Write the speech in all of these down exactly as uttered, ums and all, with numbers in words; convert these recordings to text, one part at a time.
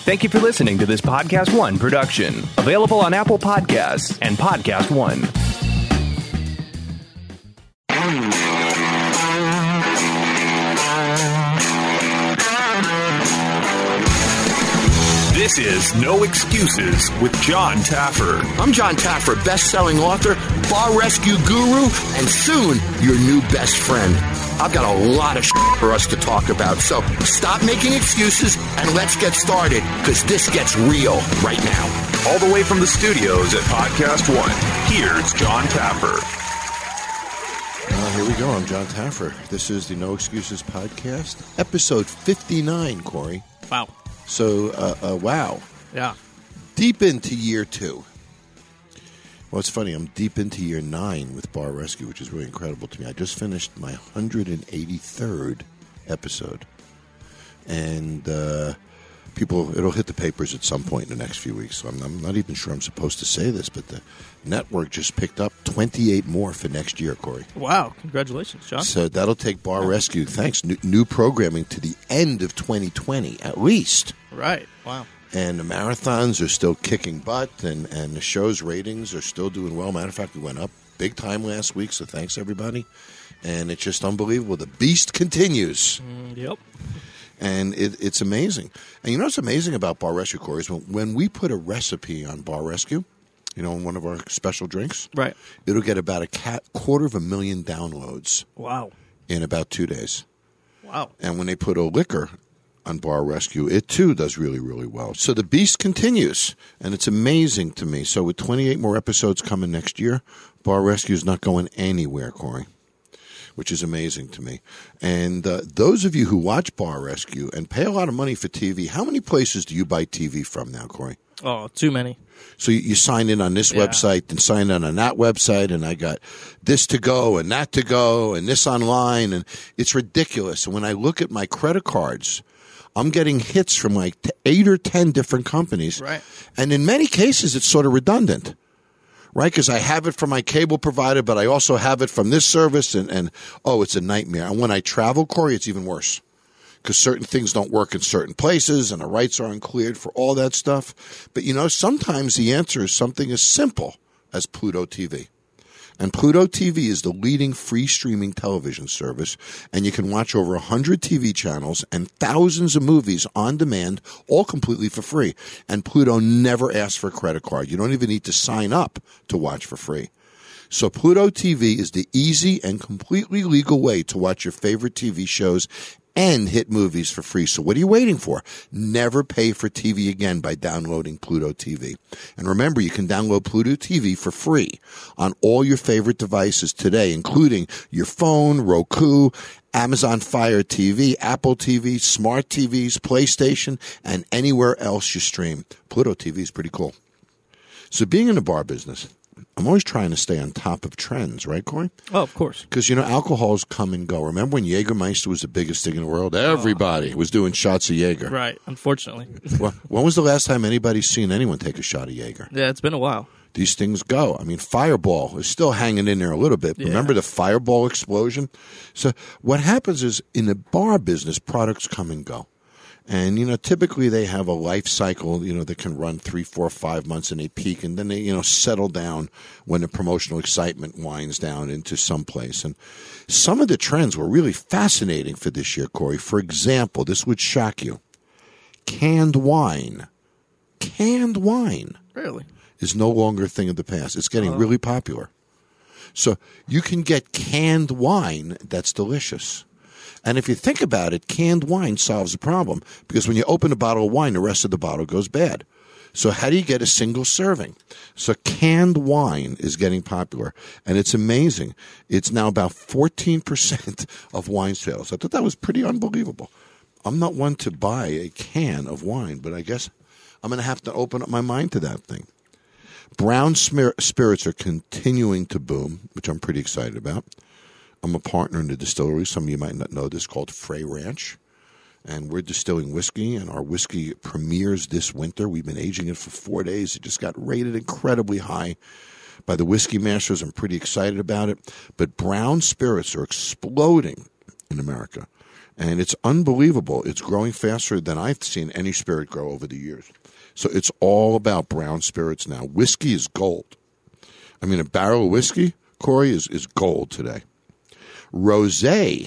Thank you for listening to this Podcast One production. Available on Apple Podcasts and Podcast One. This is No Excuses with John Taffer. I'm John Taffer, best-selling author, bar rescue guru, and soon your new best friend. I've got a lot of shit for us to talk about, so stop making excuses and let's get started, because this gets real right now. All the way from the studios at Podcast One, here's John Taffer. Uh, here we go. I'm John Taffer. This is the No Excuses podcast, episode fifty-nine, Corey. Wow. So, uh, uh, wow. Yeah. Deep into year two. Well, it's funny. I'm deep into year nine with Bar Rescue, which is really incredible to me. I just finished my one hundred eighty-third episode. And uh, people, it'll hit the papers at some point in the next few weeks. So I'm, I'm not even sure I'm supposed to say this, but the network just picked up twenty-eight more for next year, Corey. Wow. Congratulations, John. So that'll take Bar Rescue, thanks, new, new programming to the end of twenty twenty, at least. Right. Wow. And the marathons are still kicking butt, and, and the show's ratings are still doing well. Matter of fact, we went up big time last week, so thanks, everybody. And it's just unbelievable. The beast continues. Mm, yep. And it, it's amazing. And you know what's amazing about Bar Rescue, Corey, is when, when we put a recipe on Bar Rescue, you know, in one of our special drinks, right, it'll get about a cat, quarter of a million downloads. Wow. In about two days. Wow. And when they put a liquor on Bar Rescue, it too does really, really well. So the beast continues, and it's amazing to me. So with twenty-eight more episodes coming next year, Bar Rescue is not going anywhere, Corey, which is amazing to me. And uh, those of you who watch Bar Rescue and pay a lot of money for T V, how many places do you buy T V from now, Corey? Oh, too many. So you, you sign in on this Yeah. website and sign in on that website, and I got this to go and that to go and this online, and it's ridiculous. And when I look at my credit cards, I'm getting hits from like t- eight or ten different companies. Right. And in many cases, it's sort of redundant, right? Because I have it from my cable provider, but I also have it from this service, and, and oh, it's a nightmare. And when I travel, Corey, it's even worse, because certain things don't work in certain places, and the rights are uncleared for all that stuff. But, you know, sometimes the answer is something as simple as Pluto T V. And Pluto T V is the leading free streaming television service, and you can watch over one hundred T V channels and thousands of movies on demand, all completely for free. And Pluto never asks for a credit card. You don't even need to sign up to watch for free. So Pluto T V is the easy and completely legal way to watch your favorite T V shows and hit movies for free. So what are you waiting for? Never pay for T V again by downloading Pluto T V. And remember, you can download Pluto T V for free on all your favorite devices today, including your phone, Roku, Amazon Fire T V, Apple T V, Smart T Vs, PlayStation, and anywhere else you stream. Pluto T V is pretty cool. So being in the bar business, I'm always trying to stay on top of trends, right, Corey? Oh, of course. Because, you know, alcohols come and go. Remember when Jägermeister was the biggest thing in the world? Everybody oh. was doing shots of Jaeger. Right, unfortunately. Well, when was the last time anybody's seen anyone take a shot of Jaeger? Yeah, it's been a while. These things go. I mean, Fireball is still hanging in there a little bit. Yeah. Remember the Fireball explosion? So what happens is in the bar business, products come and go. And, you know, typically they have a life cycle, you know, that can run three, four, five months, and they peak, and then they, you know, settle down when the promotional excitement winds down into some place. And some of the trends were really fascinating for this year, Corey. For example, this would shock you. Canned wine. Canned wine. Really? Is no longer a thing of the past. It's getting oh. really popular. So you can get canned wine that's delicious. And if you think about it, canned wine solves the problem, because when you open a bottle of wine, the rest of the bottle goes bad. So how do you get a single serving? So canned wine is getting popular, and it's amazing. It's now about fourteen percent of wine sales. I thought that was pretty unbelievable. I'm not one to buy a can of wine, but I guess I'm going to have to open up my mind to that thing. Brown spirits are continuing to boom, which I'm pretty excited about. I'm a partner in the distillery. Some of you might not know this, called Frey Ranch. And we're distilling whiskey, and our whiskey premieres this winter. We've been aging it for four days. It just got rated incredibly high by the Whiskey Masters. I'm pretty excited about it. But brown spirits are exploding in America. And it's unbelievable. It's growing faster than I've seen any spirit grow over the years. So it's all about brown spirits now. Whiskey is gold. I mean, a barrel of whiskey, Corey, is, is gold today. Rosé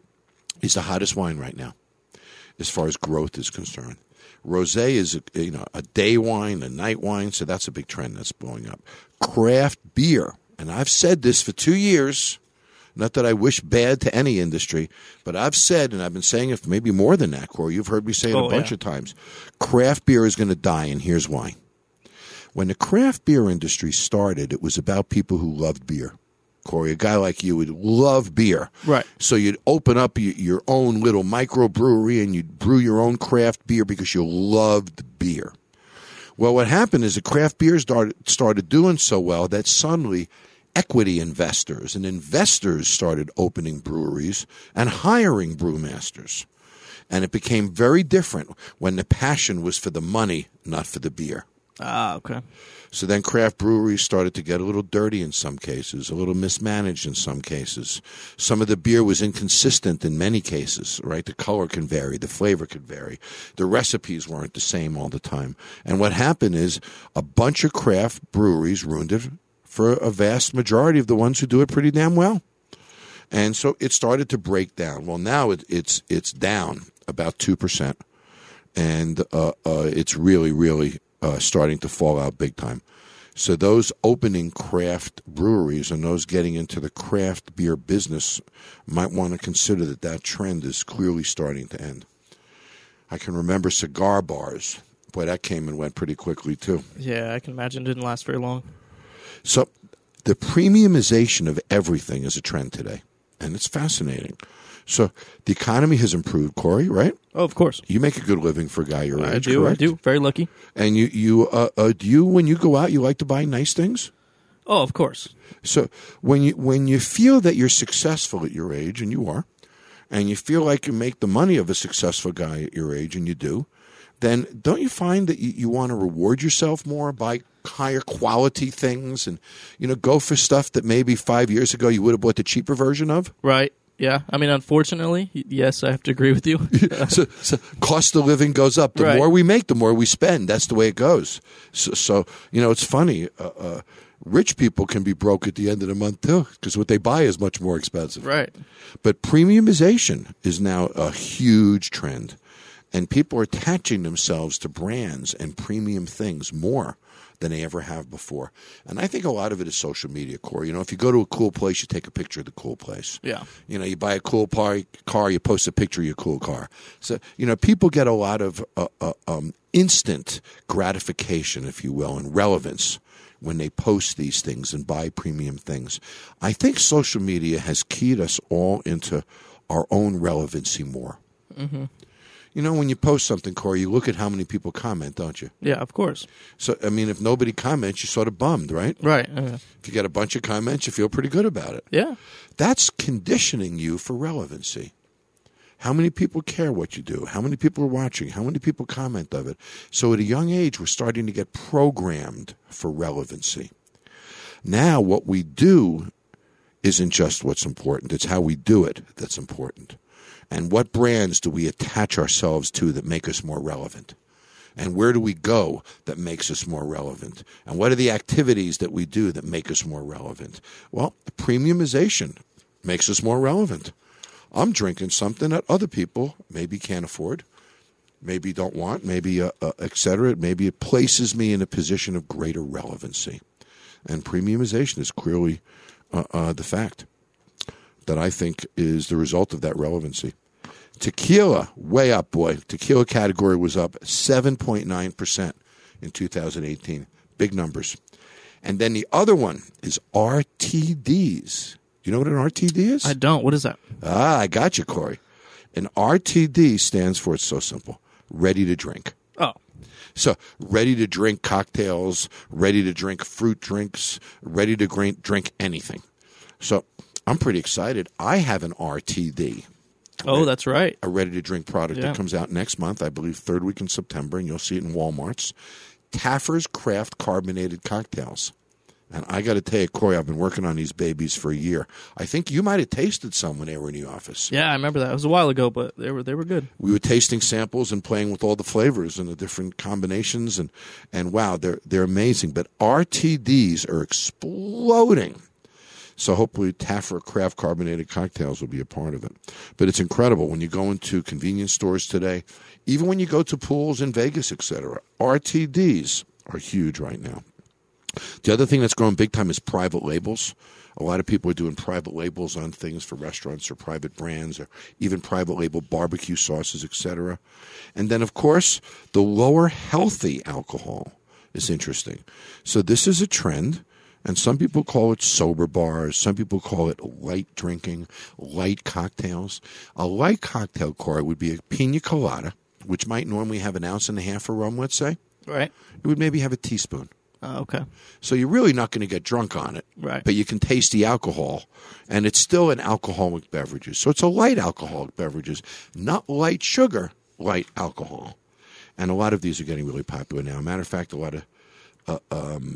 is the hottest wine right now as far as growth is concerned. Rosé is a, you know, a day wine, a night wine, so that's a big trend that's blowing up. Craft beer, and I've said this for two years, not that I wish bad to any industry, but I've said, and I've been saying it for maybe more than that, Corey, you've heard me say it Oh, a bunch yeah. of times, craft beer is going to die, and here's why. When the craft beer industry started, it was about people who loved beer. Corey, a guy like you would love beer. Right. So you'd open up y- your own little microbrewery and you'd brew your own craft beer because you loved beer. Well, what happened is the craft beer started, started doing so well that suddenly equity investors and investors started opening breweries and hiring brewmasters. And it became very different when the passion was for the money, not for the beer. Ah, okay. So then craft breweries started to get a little dirty in some cases, a little mismanaged in some cases. Some of the beer was inconsistent in many cases, right? The color can vary, the flavor could vary. The recipes weren't the same all the time. And what happened is a bunch of craft breweries ruined it for a vast majority of the ones who do it pretty damn well. And so it started to break down. Well, now it, it's it's down about two percent. And uh, uh, it's really, really... Uh, starting to fall out big time. So those opening craft breweries and those getting into the craft beer business might want to consider that that trend is clearly starting to end. I can remember cigar bars. Boy, that came and went pretty quickly too. Yeah, I can imagine it didn't last very long. So the premiumization of everything is a trend today, and it's fascinating. So the economy has improved, Corey, right? Oh, of course. You make a good living for a guy your I age, do, correct? I do. Very lucky. And you, you, uh, uh, do you, when you go out, you like to buy nice things? Oh, of course. So when you when you feel that you're successful at your age, and you are, and you feel like you make the money of a successful guy at your age, and you do, then don't you find that you, you want to reward yourself more, buy higher quality things, and you know go for stuff that maybe five years ago you would have bought the cheaper version of? Right. Yeah. I mean, unfortunately, y- yes, I have to agree with you. so, so cost of living goes up. The Right. more we make, the more we spend. That's the way it goes. So, so you know, it's funny. Uh, uh, rich people can be broke at the end of the month too, because what they buy is much more expensive. Right. But premiumization is now a huge trend, and people are attaching themselves to brands and premium things more than they ever have before. And I think a lot of it is social media, Corey. You know, if you go to a cool place, you take a picture of the cool place. Yeah. You know, you buy a cool par- car, you post a picture of your cool car. So, you know, people get a lot of uh, uh, um, instant gratification, if you will, and relevance when they post these things and buy premium things. I think social media has keyed us all into our own relevancy more. Mm-hmm. You know, when you post something, Corey, you look at how many people comment, don't you? Yeah, of course. So, I mean, if nobody comments, you're sort of bummed, right? Right. Uh, If you get a bunch of comments, you feel pretty good about it. yeah. That's conditioning you for relevancy. How many people care what you do? How many people are watching? How many people comment of it? So at a young age, we're starting to get programmed for relevancy. Now, what we do isn't just what's important. It's how we do it that's important. And what brands do we attach ourselves to that make us more relevant? And where do we go that makes us more relevant? And what are the activities that we do that make us more relevant? Well, premiumization makes us more relevant. I'm drinking something that other people maybe can't afford, maybe don't want, maybe uh, uh, et cetera. Maybe it places me in a position of greater relevancy. And premiumization is clearly uh, uh, the fact that I think is the result of that relevancy. Tequila, way up, boy. Tequila category was up seven point nine percent in two thousand eighteen. Big numbers. And then the other one is R T Ds. You know what an R T D is? I don't. What is that? Ah, I got you, Corey. An R T D stands for, it's so simple, ready to drink. Oh. So, ready to drink cocktails, ready to drink fruit drinks, ready to drink, drink anything. So, I'm pretty excited. I have an R T D. Oh, that's right. A ready-to-drink product Yeah. that comes out next month, I believe third week in September, and you'll see it in Walmarts. Taffer's Craft Carbonated Cocktails. And I got to tell you, Corey, I've been working on these babies for a year. I think you might have tasted some when they were in the office. Yeah, I remember that. It was a while ago, but they were they were good. We were tasting samples and playing with all the flavors and the different combinations, and, and wow, they're they're amazing. But R T Ds are exploding. So hopefully Taffer craft carbonated cocktails will be a part of it. But it's incredible when you go into convenience stores today, even when you go to pools in Vegas, et cetera, R T Ds are huge right now. The other thing that's growing big time is private labels. A lot of people are doing private labels on things for restaurants or private brands or even private label barbecue sauces, et cetera. And then, of course, the lower healthy alcohol is interesting. So this is a trend, and some people call it sober bars. Some people call it light drinking, light cocktails. A light cocktail, Corey, would be a pina colada, which might normally have an ounce and a half of rum, let's say. Right. It would maybe have a teaspoon. Oh, okay. So you're really not going to get drunk on it. Right. But you can taste the alcohol, and it's still an alcoholic beverage. So it's a light alcoholic beverages, not light sugar, light alcohol. And a lot of these are getting really popular now. Matter of fact, a lot of uh, um,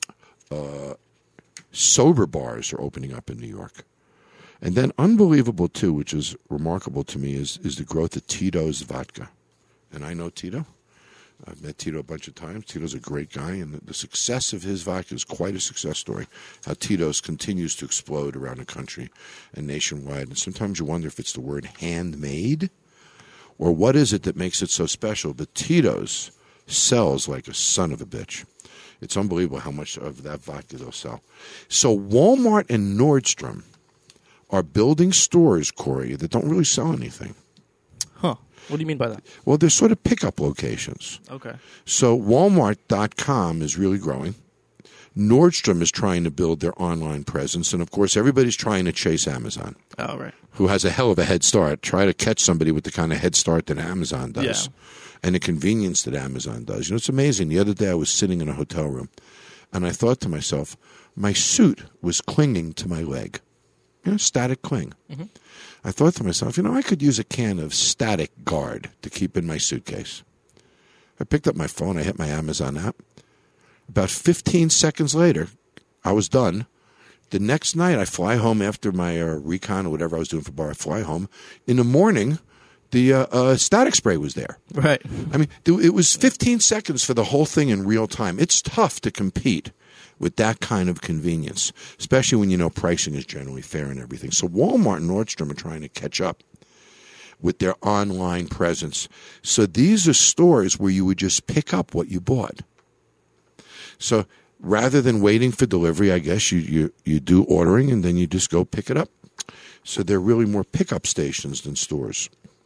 uh, sober bars are opening up in New York. And then unbelievable, too, which is remarkable to me, is, is the growth of Tito's vodka. And I know Tito. I've met Tito a bunch of times. Tito's a great guy, and the, the success of his vodka is quite a success story. How Tito's continues to explode around the country and nationwide. And sometimes you wonder if it's the word handmade or what is it that makes it so special. But Tito's sells like a son of a bitch. It's unbelievable how much of that vodka they'll sell. So Walmart and Nordstrom are building stores, Corey, that don't really sell anything. Huh. What do you mean by that? Well, they're sort of pickup locations. Okay. So Walmart dot com is really growing. Nordstrom is trying to build their online presence. And, of course, everybody's trying to chase Amazon. Oh, right. Who has a hell of a head start. Try to catch somebody with the kind of head start that Amazon does. Yeah. And the convenience that Amazon does. You know, it's amazing. The other day I was sitting in a hotel room, and I thought to myself, my suit was clinging to my leg. You know, static cling. Mm-hmm. I thought to myself, you know, I could use a can of Static Guard to keep in my suitcase. I picked up my phone. I hit my Amazon app. About fifteen seconds later, I was done. The next night, I fly home after my uh, recon or whatever I was doing for bar. I fly home. In the morning, the uh, uh, static spray was there. Right. I mean, it was fifteen seconds for the whole thing in real time. It's tough to compete with that kind of convenience, especially when you know pricing is generally fair and everything. So Walmart and Nordstrom are trying to catch up with their online presence. So these are stores where you would just pick up what you bought. So rather than waiting for delivery, I guess you, you, you do ordering and then you just go pick it up. So they're really more pickup stations than stores.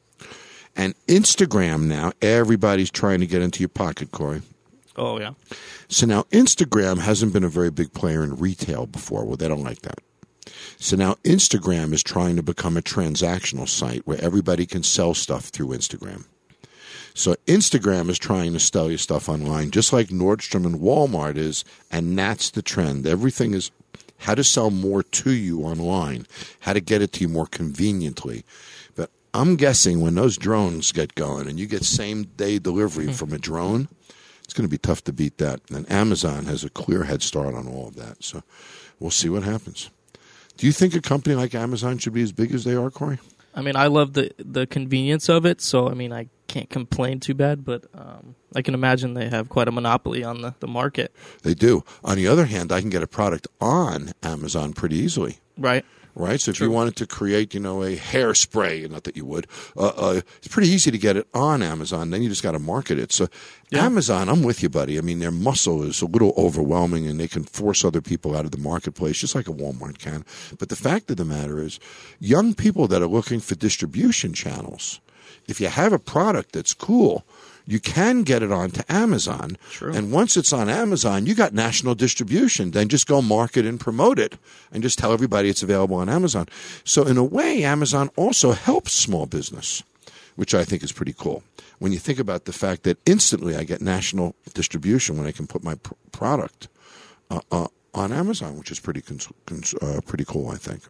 And Instagram now, everybody's trying to get into your pocket, Corey. Oh, yeah. So now Instagram hasn't been a very big player in retail before. Well, they don't like that. So now Instagram is trying to become a transactional site where everybody can sell stuff through Instagram. So Instagram is trying to sell you stuff online, just like Nordstrom and Walmart is, and that's the trend. Everything is how to sell more to you online, how to get it to you more conveniently. But I'm guessing when those drones get going and you get same-day delivery from a drone, it's going to be tough to beat that. And Amazon has a clear head start on all of that. So we'll see what happens. Do you think a company like Amazon should be as big as they are, Corey? I mean, I love the, the convenience of it, so, I mean, I can't complain too bad, but um, I can imagine they have quite a monopoly on the, the market. They do. On the other hand, I can get a product on Amazon pretty easily. Right. Right? So if True. you wanted to create, you know, a hairspray, not that you would, uh, uh, it's pretty easy to get it on Amazon. Then you just got to market it. So yeah. Amazon, I'm with you, buddy. I mean, their muscle is a little overwhelming, and they can force other people out of the marketplace, just like a Walmart can. But the fact of the matter is, young people that are looking for distribution channels, if you have a product that's cool, you can get it onto Amazon. True. And once it's on Amazon, you got national distribution. Then just go market and promote it and just tell everybody it's available on Amazon. So in a way, Amazon also helps small business, which I think is pretty cool. When you think about the fact that instantly I get national distribution when I can put my pr- product uh, uh, on Amazon, which is pretty cons- cons- uh, pretty cool, I think.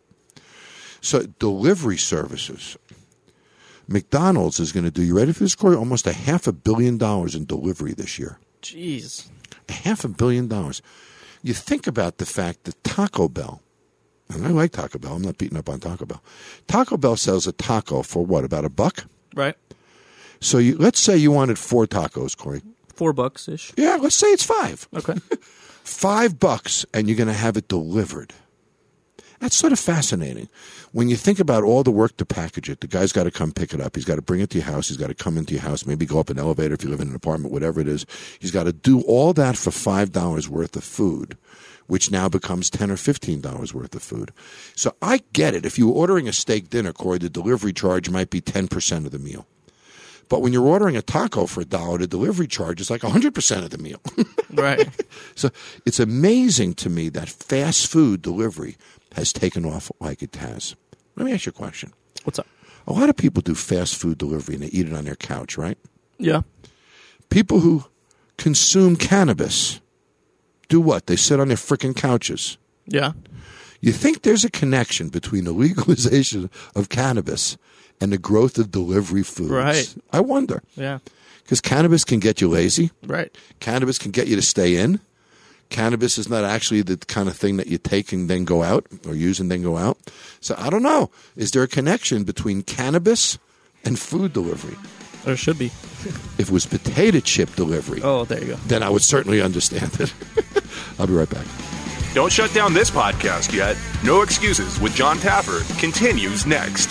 So delivery services. McDonald's is going to do, you ready for this, Corey? Almost a half a billion dollars in delivery this year. Jeez. A half a billion dollars. you think about the fact that Taco Bell, and I like Taco Bell. I'm not beating up on Taco Bell. Taco Bell sells a taco for what, about a buck? Right. So you, let's say you wanted four tacos, Corey. Four bucks ish. Yeah, let's say it's five. Okay. Five bucks, and you're going to have it delivered. That's sort of fascinating. When you think about all the work to package it, the guy's got to come pick it up. He's got to bring it to your house. He's got to come into your house, maybe go up an elevator if you live in an apartment, whatever it is. He's got to do all that for five dollars worth of food, which now becomes ten dollars or fifteen dollars worth of food. So I get it. If you were ordering a steak dinner, Corey, the delivery charge might be ten percent of the meal. But when you're ordering a taco for a dollar, the delivery charge is like one hundred percent of the meal. Right. So it's amazing to me that fast food delivery has taken off like it has. Let me ask you a question. What's up? A lot of people do fast food delivery and they eat it on their couch, right? Yeah. People who consume cannabis do what? They sit on their frickin' couches. Yeah. You think there's a connection between the legalization of cannabis and the growth of delivery foods? Right. I wonder. Yeah. Because cannabis can get you lazy. Right. Cannabis can get you to stay in. Cannabis is not actually the kind of thing that you take and then go out or use and then go out. So I don't know. Is there a connection between cannabis and food delivery? There should be. If it was potato chip delivery, Oh, there you go. then I would certainly understand it. I'll be right back. Don't shut down this podcast yet. No Excuses with John Taffer continues next.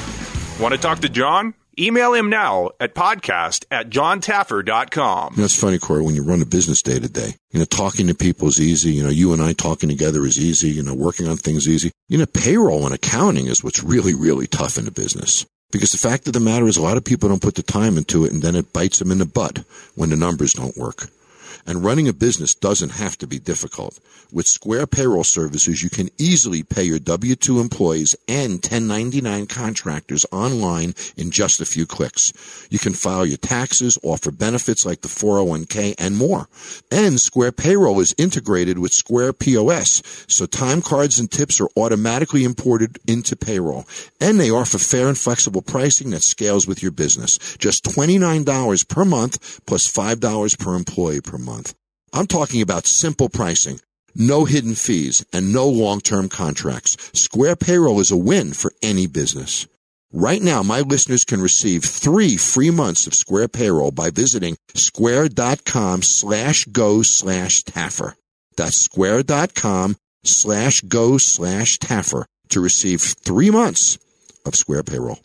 Want to talk to John? Email him now at podcast at john taffer dot com. You know, it's funny, Corey, when you run a business day to day, you know, talking to people is easy. You know, you and I talking together is easy. You know, working on things is easy. You know, payroll and accounting is what's really, really tough in a business. Because the fact of the matter is a lot of people don't put the time into it, and then it bites them in the butt when the numbers don't work. And running a business doesn't have to be difficult. With Square Payroll Services, you can easily pay your W two employees and ten ninety-nine contractors online in just a few clicks. You can file your taxes, offer benefits like the four oh one k, and more. And Square Payroll is integrated with Square P O S, so time cards and tips are automatically imported into payroll. And they offer fair and flexible pricing that scales with your business. Just twenty-nine dollars per month plus five dollars per employee per month. I'm talking about simple pricing, no hidden fees, and no long-term contracts. Square Payroll is a win for any business. Right now, my listeners can receive three free months of Square Payroll by visiting square.com slash go slash Taffer. That's square.com slash go slash Taffer to receive three months of Square Payroll.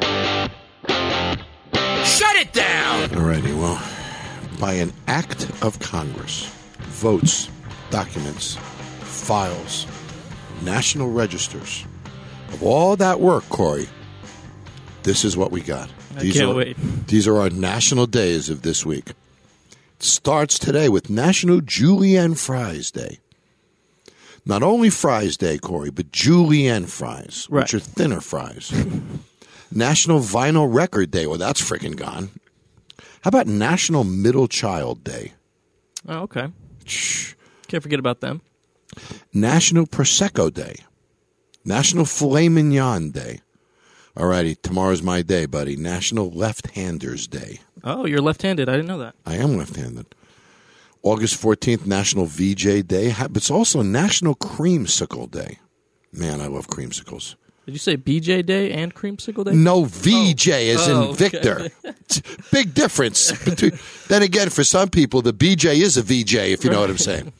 Shut it down! All righty, well, by an act of Congress, votes, documents, files, national registers, of all that work, Corey, this is what we got. I These can't are, wait. These are our national days of this week. It starts today with National Julienne Fries Day. Not only Fries Day, Corey, but Julienne fries, Right. which are thinner fries. National Vinyl Record Day. Well, that's freaking gone. How about National Middle Child Day? Oh, okay. Can't forget about them. National Prosecco Day. National Filet Mignon Day. All righty, tomorrow's my day, buddy. National Left-Handers Day. Oh, you're left-handed. I didn't know that. I am left-handed. August fourteenth, National V J Day. But it's also National Creamsicle Day. Man, I love creamsicles. Did you say B J Day and Creamsicle Day? No, V J as Oh, in okay. Victor. Big difference. Between, then again, for some people, the B J is a V J, if you know what I'm saying.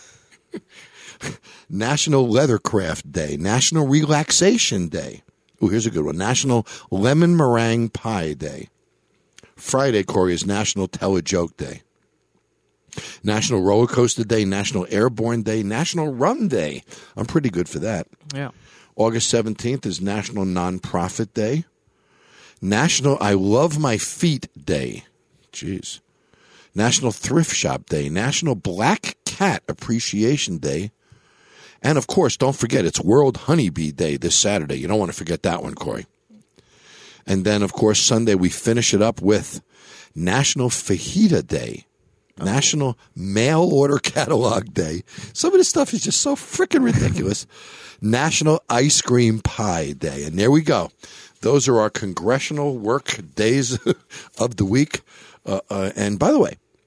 National Leathercraft Day. National Relaxation Day. Oh, here's a good one. National Lemon Meringue Pie Day. Friday, Corey, is National Tell a Joke Day. National Roller Coaster Day. National Airborne Day. National Rum Day. I'm pretty good for that. Yeah. August seventeenth is National Nonprofit Day. National I Love My Feet Day. Jeez. National Thrift Shop Day. National Black Cat Appreciation Day. And, of course, don't forget, it's World Honeybee Day this Saturday. You don't want to forget that one, Corey. And then, of course, Sunday we finish it up with National Fajita Day. Oh. National Mail Order Catalog Day. Some of this stuff is just so freaking ridiculous. National Ice Cream Pie Day. And there we go. Those are our congressional work days of the week. Uh, uh, and by the way,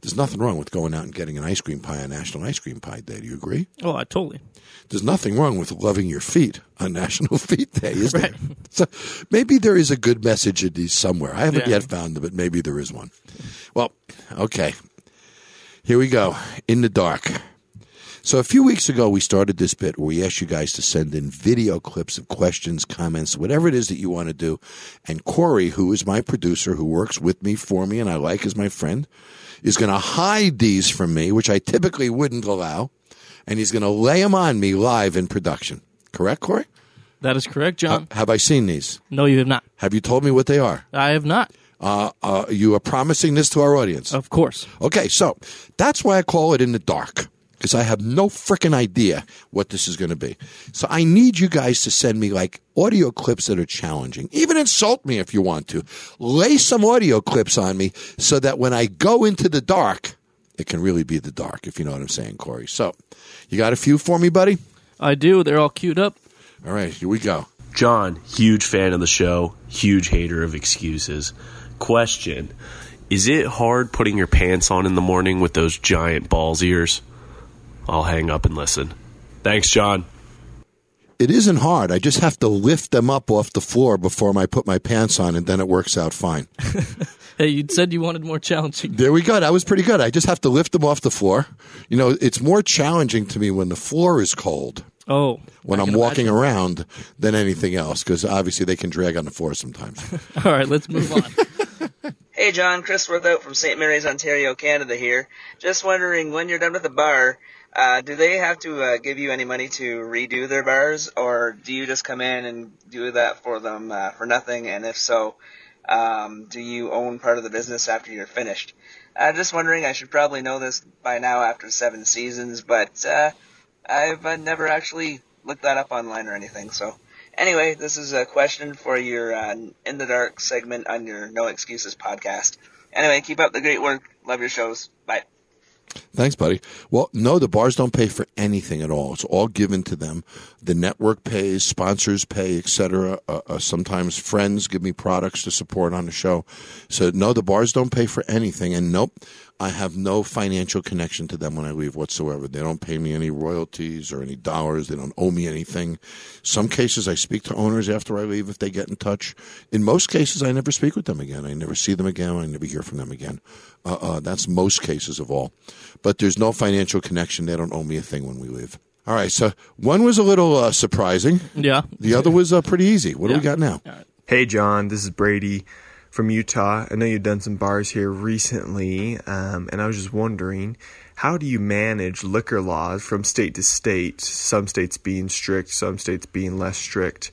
There's nothing wrong with going out and getting an ice cream pie on National Ice Cream Pie Day. Do you agree? Oh, I totally. There's nothing wrong with loving your feet on National Feet Day, is Right. there? So maybe there is a good message in these somewhere. I haven't Yeah. yet found it, but maybe there is one. Well, okay. Here we go. In the dark. So a few weeks ago, we started this bit where we asked you guys to send in video clips of questions, comments, whatever it is that you want to do. And Corey, who is my producer, who works with me, for me, and I like as my friend, is going to hide these from me, which I typically wouldn't allow, and he's going to lay them on me live in production. Correct, Corey? That is correct, John. Uh, have I seen these? No, you have not. Have you told me what they are? I have not. Uh, uh, you are promising this to our audience. Of course. Okay, so that's why I call it In the Dark, because I have no freaking idea what this is going to be. So I need you guys to send me like audio clips that are challenging. Even insult me if you want to. Lay some audio clips on me so that when I go into the dark, it can really be the dark, if you know what I'm saying, Corey. So you got a few for me, buddy? I do. They're all queued up. All right, here we go. John, huge fan of the show, huge hater of excuses. Question, is it hard putting your pants on in the morning with those giant balls ears? I'll hang up and listen. Thanks, John. It isn't hard. I just have to lift them up off the floor before I put my pants on, and then it works out fine. Hey, you said you wanted more challenging. There we go. That was pretty good. I just have to lift them off the floor. You know, it's more challenging to me when the floor is cold, Oh. when I I'm can walking imagine. around, than anything else, because obviously they can drag on the floor sometimes. All right, let's move on. Hey John, Chris Worthout from Saint Mary's, Ontario, Canada here. Just wondering, when you're done with the bar, uh, do they have to uh, give you any money to redo their bars, or do you just come in and do that for them uh, for nothing? And if so, um, do you own part of the business after you're finished? Uh, just wondering, I should probably know this by now after seven seasons, but uh, I've uh, never actually looked that up online or anything, so... Anyway, this is a question for your uh, In the Dark segment on your No Excuses podcast. Anyway, keep up the great work. Love your shows. Bye. Thanks, buddy. Well, no, the bars don't pay for anything at all. It's all given to them. The network pays, sponsors pay, et cetera. Uh, uh, sometimes friends give me products to support on the show. So, no, the bars don't pay for anything. And, nope, I have no financial connection to them when I leave whatsoever. They don't pay me any royalties or any dollars. They don't owe me anything. Some cases I speak to owners after I leave if they get in touch. In most cases, I never speak with them again. I never see them again. I never hear from them again. Uh, uh, that's most cases of all. But there's no financial connection. They don't owe me a thing when we leave. All right, so one was a little uh, surprising. Yeah. The other was uh, pretty easy. What Yeah. do we got now? Hey, John, this is Brady from Utah. I know you've done some bars here recently, um, and I was just wondering, how do you manage liquor laws from state to state, some states being strict, some states being less strict?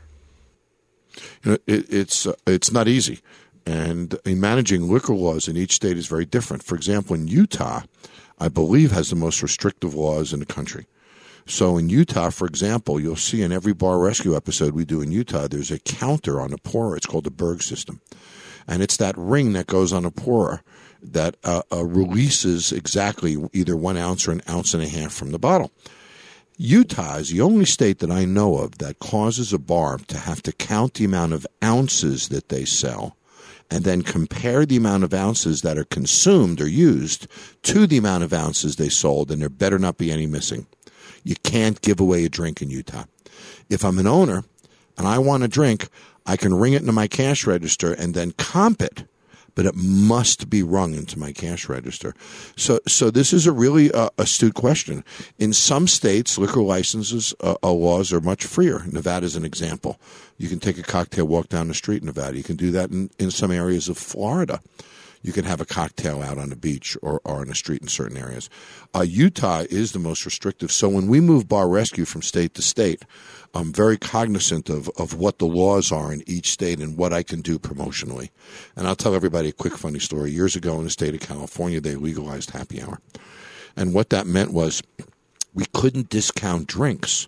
You know, it, it's uh, it's not easy. And in managing liquor laws in each state is very different. For example, in Utah, I believe has the most restrictive laws in the country. So in Utah, for example, you'll see in every bar rescue episode we do in Utah, there's a counter on a pourer. It's called the Berg system. And it's that ring that goes on a pourer that uh, uh, releases exactly either one ounce or an ounce and a half from the bottle. Utah is the only state that I know of that causes a bar to have to count the amount of ounces that they sell and then compare the amount of ounces that are consumed or used to the amount of ounces they sold, and there better not be any missing. You can't give away a drink in Utah. If I'm an owner and I want a drink, I can ring it into my cash register and then comp it, but it must be rung into my cash register. So so this is a really uh, astute question. In some states, liquor licenses uh, uh, laws are much freer. Nevada is an example. You can take a cocktail walk down the street in Nevada. You can do that in, in some areas of Florida. You can have a cocktail out on the beach or, or on the street in certain areas. Uh, Utah is the most restrictive. So when we move bar rescue from state to state, I'm very cognizant of, of what the laws are in each state and what I can do promotionally. And I'll tell everybody a quick funny story. Years ago in the state of California, they legalized happy hour. And what that meant was we couldn't discount drinks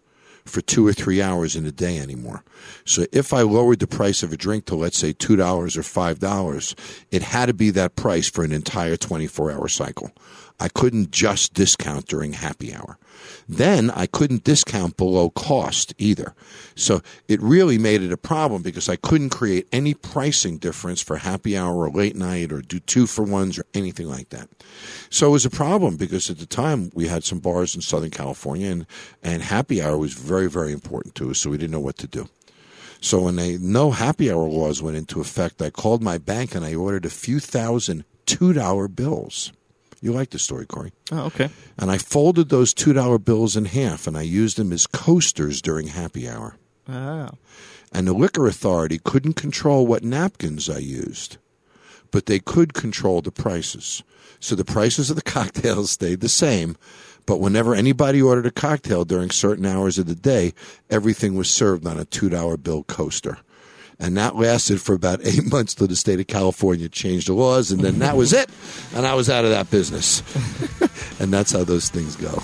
for two or three hours in a day anymore. So if I lowered the price of a drink to, let's say, two dollars or five dollars, it had to be that price for an entire twenty-four hour cycle. I couldn't just discount during happy hour. Then I couldn't discount below cost either. So it really made it a problem because I couldn't create any pricing difference for happy hour or late night or do two for ones or anything like that. So it was a problem because at the time we had some bars in Southern California and, and happy hour was very, very important to us, so we didn't know what to do. So when the no happy hour laws went into effect, I called my bank and I ordered a few thousand two dollar bills. You like the story, Corey. Oh, okay. And I folded those two dollar bills in half, and I used them as coasters during happy hour. Oh. And the liquor authority couldn't control what napkins I used, but they could control the prices. So the prices of the cocktails stayed the same, but whenever anybody ordered a cocktail during certain hours of the day, everything was served on a two dollar bill coaster. And that lasted for about eight months till the state of California changed the laws, and then that was it. And I was out of that business. And that's how those things go.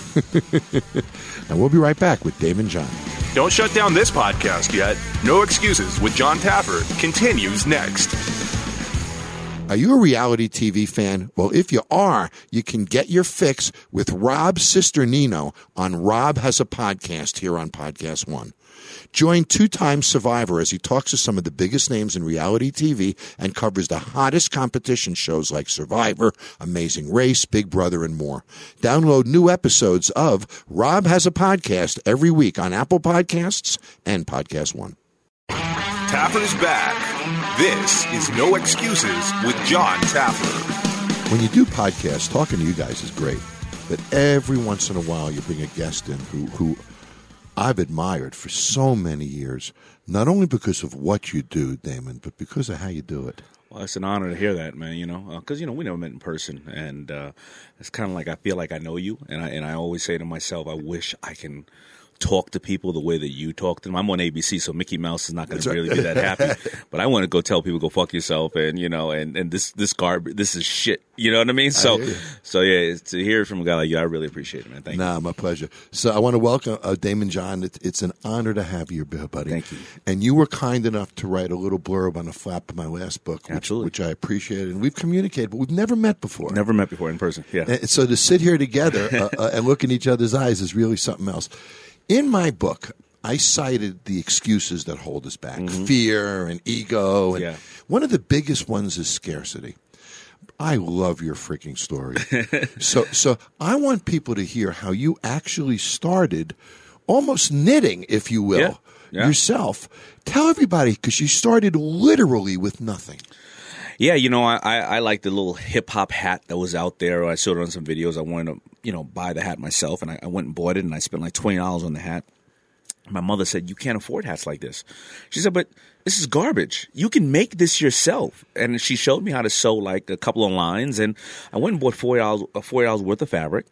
And we'll be right back with Dave and John. Don't shut down this podcast yet. No Excuses with John Taffer continues next. Are you a reality T V fan? Well, if you are, you can get your fix with Rob Cisternino on Rob Has a Podcast here on Podcast One. Join two-time Survivor as he talks to some of the biggest names in reality T V and covers the hottest competition shows like Survivor, Amazing Race, Big Brother, and more. Download new episodes of Rob Has a Podcast every week on Apple Podcasts and Podcast One. Taffer's back. This is No Excuses with John Taffer. When you do podcasts, talking to you guys is great. But every once in a while you bring a guest in who who I've admired for so many years, not only because of what you do, Damon, but because of how you do it. Well, it's an honor to hear that, man, you know, because, uh, you know, we never met in person, and uh, it's kind of like I feel like I know you, and I, and I always say to myself, I wish I can talk to people the way that you talk to them. I'm on A B C, so Mickey Mouse is not going to really be that happy. But I want to go tell people, go fuck yourself, and you know, and, and this this garbage, this is shit. You know what I mean? So, I so yeah, to hear it from a guy like you, I really appreciate it, man. Thank nah, you. Nah, my pleasure. So I want to welcome uh, Damon John. It, it's an honor to have you here, buddy. Thank you. And you were kind enough to write a little blurb on the flap of my last book, which, Absolutely. which I appreciated. And we've communicated, but we've never met before. Never met before in person. Yeah. And so to sit here together uh, uh, and look in each other's eyes is really something else. In my book, I cited the excuses that hold us back, mm-hmm. fear and ego. And yeah. one of the biggest ones is scarcity. I love your freaking story. so so I want people to hear how you actually started almost knitting, if you will, yeah. Yeah. yourself. Tell everybody, because you started literally with nothing. Yeah, you know, I, I, I like the little hip-hop hat that was out there. I saw it on some videos. I wanted to, you know, buy the hat myself, and I, I went and bought it, and I spent like twenty dollars on the hat. My mother said, you can't afford hats like this. She said, but this is garbage. You can make this yourself. And she showed me how to sew like a couple of lines, and I went and bought forty dollars, forty dollars worth of fabric.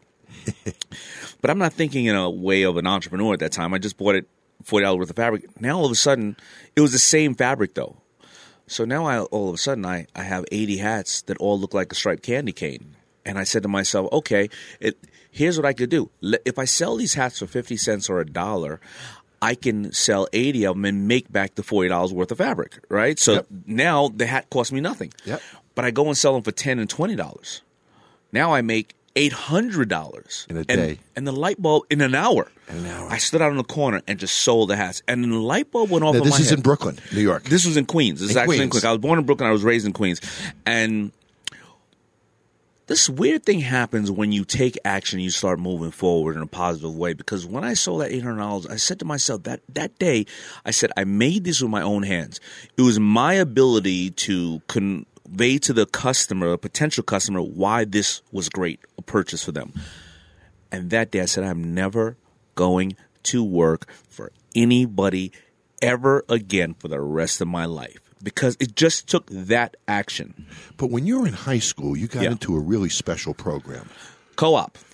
But I'm not thinking in a way of an entrepreneur at that time. I just bought it forty dollars worth of fabric. Now all of a sudden, it was the same fabric, though. So now I, all of a sudden I, I have eighty hats that all look like a striped candy cane. And I said to myself, okay, it, here's what I could do. If I sell these hats for fifty cents or a dollar, I can sell eighty of them and make back the forty dollars worth of fabric, right? So yep. now the hat costs me nothing. Yep. But I go and sell them for ten dollars and twenty dollars. Now I make eight hundred dollars. In a and, day. And the light bulb, in an hour. In an hour. I stood out in the corner and just sold the hats. And then the light bulb went off now, in this my is head. in Brooklyn, New York. This was in Queens. This in is actually Queens. in Queens. I was born in Brooklyn. I was raised in Queens. And this weird thing happens when you take action and you start moving forward in a positive way. Because when I sold that eight hundred dollars, I said to myself that, that day, I said, I made this with my own hands. It was my ability to convey to the customer, a potential customer, why this was great, a purchase for them. And that day I said, I'm never going to work for anybody ever again for the rest of my life. Because it just took that action. But when you were in high school, you got Yeah. into a really special program. Co-op.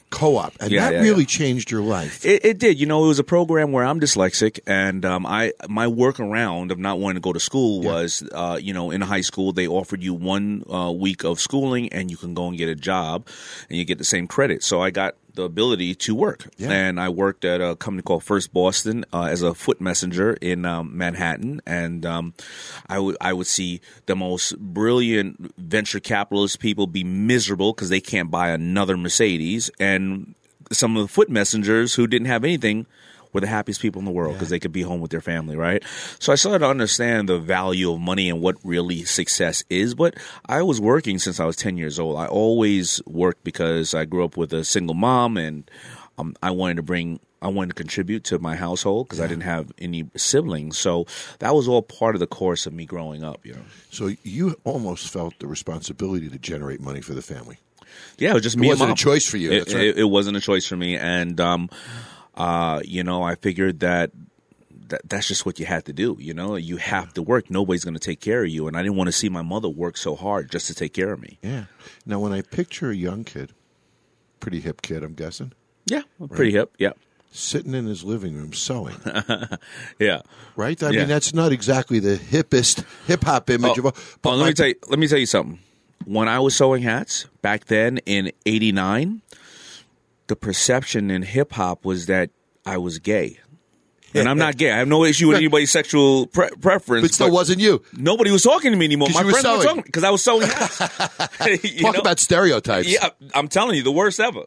Co-op, and Yeah, that yeah, really yeah. changed your life. It, it did. You know, it was a program where I'm dyslexic, and um, I my workaround of not wanting to go to school Yeah. was, uh, you know, in high school they offered you one uh, week of schooling, and you can go and get a job, and you get the same credit. So I got the ability to work, Yeah. and I worked at a company called First Boston uh, as a foot messenger in um, Manhattan, and um, I would I would see the most brilliant venture capitalist people be miserable because they can't buy another Mercedes, and some of the foot messengers who didn't have anything were the happiest people in the world because Yeah. they could be home with their family, right? So I started to understand the value of money and what really success is. But I was working since I was ten years old. I always worked because I grew up with a single mom, and um, I wanted to bring I wanted to contribute to my household because I didn't have any siblings. So that was all part of the course of me growing up, you know. So you almost felt the responsibility to generate money for the family. Yeah, it was just It me wasn't and a mom. choice for you. It, That's right. it, it wasn't a choice for me, and um, uh, you know, I figured that, that that's just what you had to do. You know, you have to work. Nobody's going to take care of you, and I didn't want to see my mother work so hard just to take care of me. Yeah. Now, when I picture a young kid, pretty hip kid, I'm guessing, Yeah, pretty hip. Yeah, sitting in his living room sewing, yeah. right? I Yeah. mean, that's not exactly the hippest hip hop image Oh, of. But oh, let my- me tell you. Let me tell you something. When I was sewing hats back then in eighty-nine, the perception in hip hop was that I was gay. And I'm not gay. I have no issue with anybody's sexual pre- preference. but still wasn't you. Nobody was talking to me anymore. 'Cause My you were friends weren't sewing. talking because I was sewing hats. You Talk know? about stereotypes. Yeah, I'm telling you, the worst ever.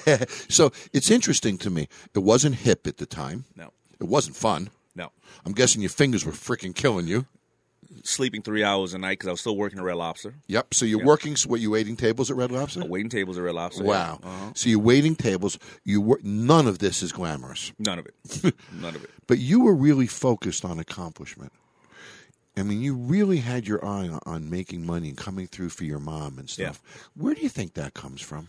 So it's interesting to me. It wasn't hip at the time. No, It wasn't fun. no. I'm guessing your fingers were freaking killing you. Sleeping three hours a night because I was still working at Red Lobster. Yep. So you're working. So what, you waiting tables at Red Lobster? Waiting tables at Red Lobster. Wow. Yeah. Uh-huh. So you're waiting tables. You wor- none of this is glamorous, None of it. None of it. but you were really focused on accomplishment. I mean, you really had your eye on, on making money and coming through for your mom and stuff. Where do you think that comes from?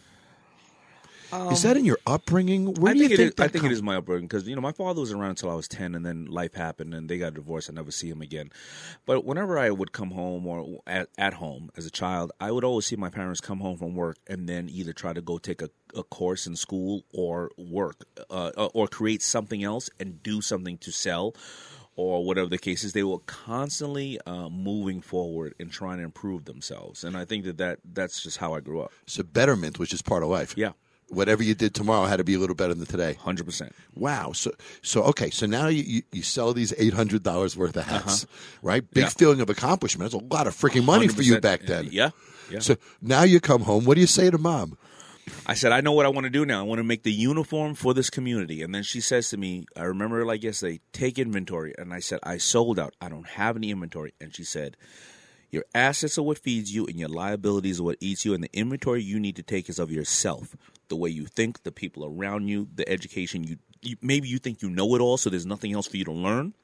is that in your upbringing? Where I do you think, think it is, I that think comes? it is my upbringing because you know my father was around until I was ten, and then life happened, and they got divorced. I never see him again. But whenever I would come home or at, at home as a child, I would always see my parents come home from work and then either try to go take a, a course in school or work uh, or create something else and do something to sell. Or whatever the case is, they were constantly uh, moving forward and trying to improve themselves, and I think that, that that's just how I grew up. So betterment was just part of life. Yeah, Whatever you did tomorrow had to be a little better than today. hundred percent. Wow. So, so okay. So now you, you, you sell these eight hundred dollars worth of hats, right? Big Yeah. feeling of accomplishment. That's a lot of freaking money for you back then. Yeah, yeah. So now you come home. What do you say to mom? I said, I know what I want to do now. I want to make the uniform for this community. And then she says to me, I remember it like yesterday, take inventory. And I said, I sold out. I don't have any inventory. And she said, your assets are what feeds you and your liabilities are what eats you. And the inventory you need to take is of yourself, the way you think, the people around you, the education. You, you maybe you think you know it all, so there's nothing else for you to learn.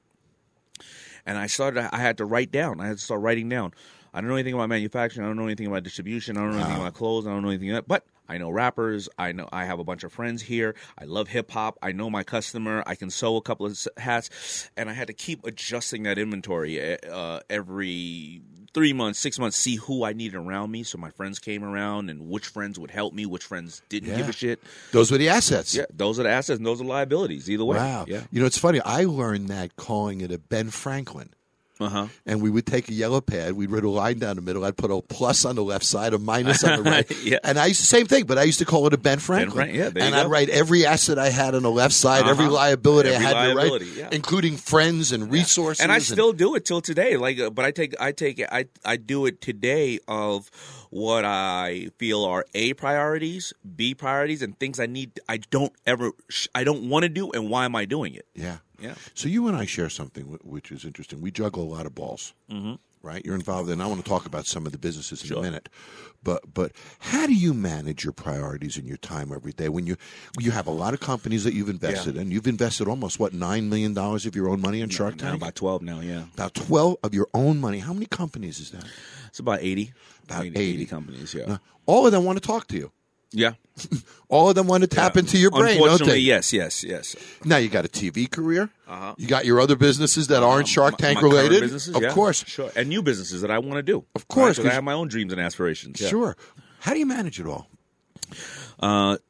And I started, I had to write down. I had to start writing down. I don't know anything about manufacturing. I don't know anything about distribution. I don't know anything about clothes. I don't know anything about, but I know rappers. I know I have a bunch of friends here. I love hip hop. I know my customer. I can sew a couple of hats, and I had to keep adjusting that inventory uh, every three months, six months. See who I needed around me. So my friends came around, and which friends would help me, which friends didn't Yeah. give a shit. Those were the assets. Yeah, those are the assets, and those are liabilities. Either way. Wow. Yeah. You know, it's funny. I learned that calling it a Ben Franklin. Uh huh. And we would take a yellow pad, we'd write a line down the middle, I'd put a plus on the left side, a minus on the right. Yeah. And I used the same thing, but I used to call it a Ben Franklin. Frank- yeah, there you and I'd go. write every asset I had on the left side, every Uh-huh. liability Every I had liability, to write, yeah. including friends and resources. And I still do it till today. Like, uh, but I take, I take, it, I, I do it today of what I feel are A priorities, B priorities, and things I need. I don't ever, I don't want to do, and why am I doing it? Yeah. Yeah. So you and I share something wh- which is interesting. We juggle a lot of balls, mm-hmm. right? You're involved in. I want to talk about some of the businesses in Sure. a minute, but but how do you manage your priorities and your time every day when you you have a lot of companies that you've invested in? You've invested almost what nine million dollars of your own money in Shark Now Tank. about twelve now. Yeah, About twelve of your own money. How many companies is that? it's about eighty. About eighty, eighty. companies. Yeah. Now, all of them want to talk to you. Yeah. All of them want to tap Yeah. into your brain, don't Unfortunately, they? yes, yes, yes. Now you got a T V career. Uh-huh. You got your other businesses that aren't Shark My- Tank my current related. businesses, Of yeah, course, sure, and new businesses that I want to do. Of course, because I 'cause- have my own dreams and aspirations. Yeah. sure. How do you manage it all? Uh,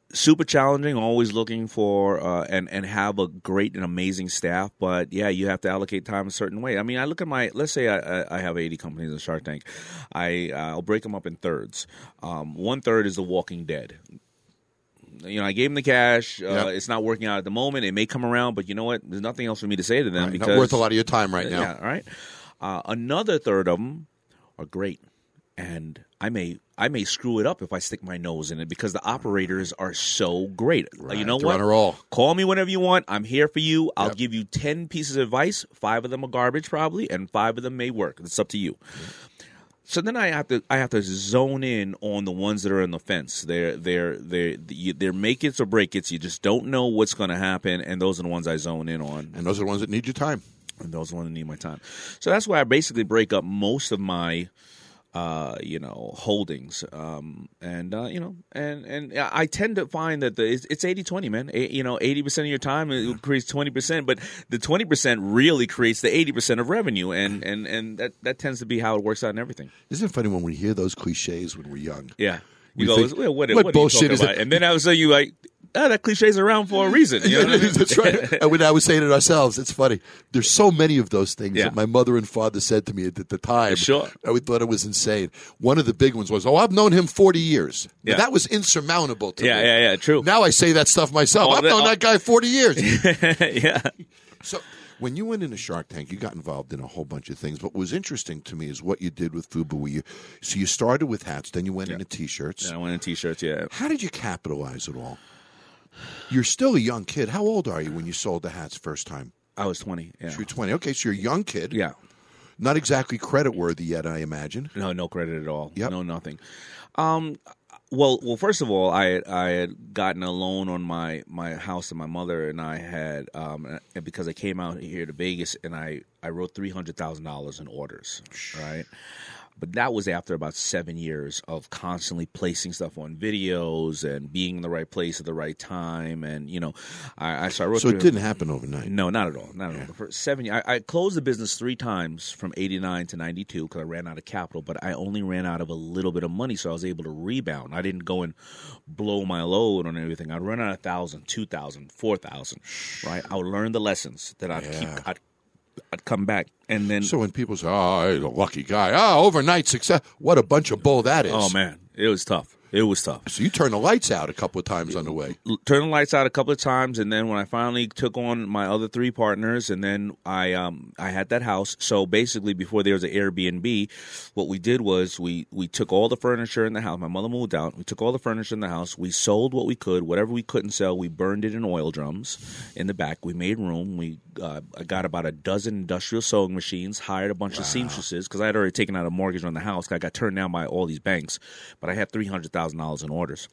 super challenging, always looking for uh, and and have a great and amazing staff. But yeah, you have to allocate time a certain way. I mean, I look at my let's say I, I have eighty companies in Shark Tank. I uh, I'll break them up in thirds. Um, one third is The Walking Dead. You know, I gave them the cash. Uh, Yep. It's not working out at the moment. It may come around, but you know what? There's nothing else for me to say to them Right, because not worth a lot of your time right now. Yeah, all right. Uh, another third of them are great, and I may I may screw it up if I stick my nose in it because the operators are so great. Right, You know they're what? on a roll. Call me whenever you want. I'm here for you. I'll Yep. give you ten pieces of advice. Five of them are garbage, probably, and five of them may work. It's up to you. So then I have to I have to zone in on the ones that are on the fence. They're they're they're they're make it's or break it's. You just don't know what's going to happen, and those are the ones I zone in on. And those are the ones that need your time. And those are the ones that need my time. So that's why I basically break up most of my, uh, you know, holdings. Um, and uh, you know, and and I tend to find that the it's, it's eighty twenty, man. A, you know, eighty percent of your time it creates twenty percent, but the twenty percent really creates the eighty percent of revenue, and and and that that tends to be how it works out in everything. Isn't it funny when we hear those cliches when we're young? Yeah. We You go, think, well, what, what what bullshit are you is talking that? about? And then I was like, you like, oh, that cliche's around for a reason. You know what I mean? That's right. And when I was saying it ourselves, it's funny. There's so many of those things Yeah. that my mother and father said to me at the time. Sure. I would- thought it was insane. One of the big ones was, "Oh, I've known him forty years." Now, Yeah. that was insurmountable to Yeah, me. yeah, yeah, true. Now I say that stuff myself. All I've the- known all- that guy forty years. yeah. So when you went into Shark Tank, you got involved in a whole bunch of things. But what was interesting to me is what you did with Fubu. Where you, so you started with hats, then you went Yeah. into T-shirts. Yeah, I went in T-shirts, yeah. How did you capitalize it all? You're still a young kid. How old are you when you sold the hats first time? I was twenty, yeah. You're twenty. Okay, so you're a young kid. Yeah. Not exactly credit worthy yet, I imagine. No, no credit at all. Yep. No, nothing. Um, well, well, first of all, I I had gotten a loan on my, my house that my mother and I had, um, and because I came out here to Vegas and I, I wrote three hundred thousand dollars in orders, right? But that was after about seven years of constantly placing stuff on videos and being in the right place at the right time, and you know, I, I so I wrote. So it through- didn't happen overnight. No, not at all. Not at all. For seven years, I, I closed the business three times from eighty-nine to ninety-two because I ran out of capital, but I only ran out of a little bit of money, so I was able to rebound. I didn't go and blow my load on everything. I'd run out a thousand, two thousand, four thousand, right? I would learn the lessons that I'd Yeah. keep. I'd, I'd come back, and then So when people say, "Oh, he's a lucky guy," oh, overnight success, what a bunch of bull that is. oh man, it was tough. It was tough. So you turned the lights out a couple of times on the way. Turned the lights out a couple of times, and then when I finally took on my other three partners, and then I um I had that house. So basically, before there was an Airbnb, what we did was we we took all the furniture in the house. My mother moved out. We took all the furniture in the house. We sold what we could. Whatever we couldn't sell, we burned it in oil drums in the back. We made room. We uh, I got about a dozen industrial sewing machines. Hired a bunch of seamstresses because I had already taken out a mortgage on the house. I got turned down by all these banks, but I had three hundred thousand dollars in orders.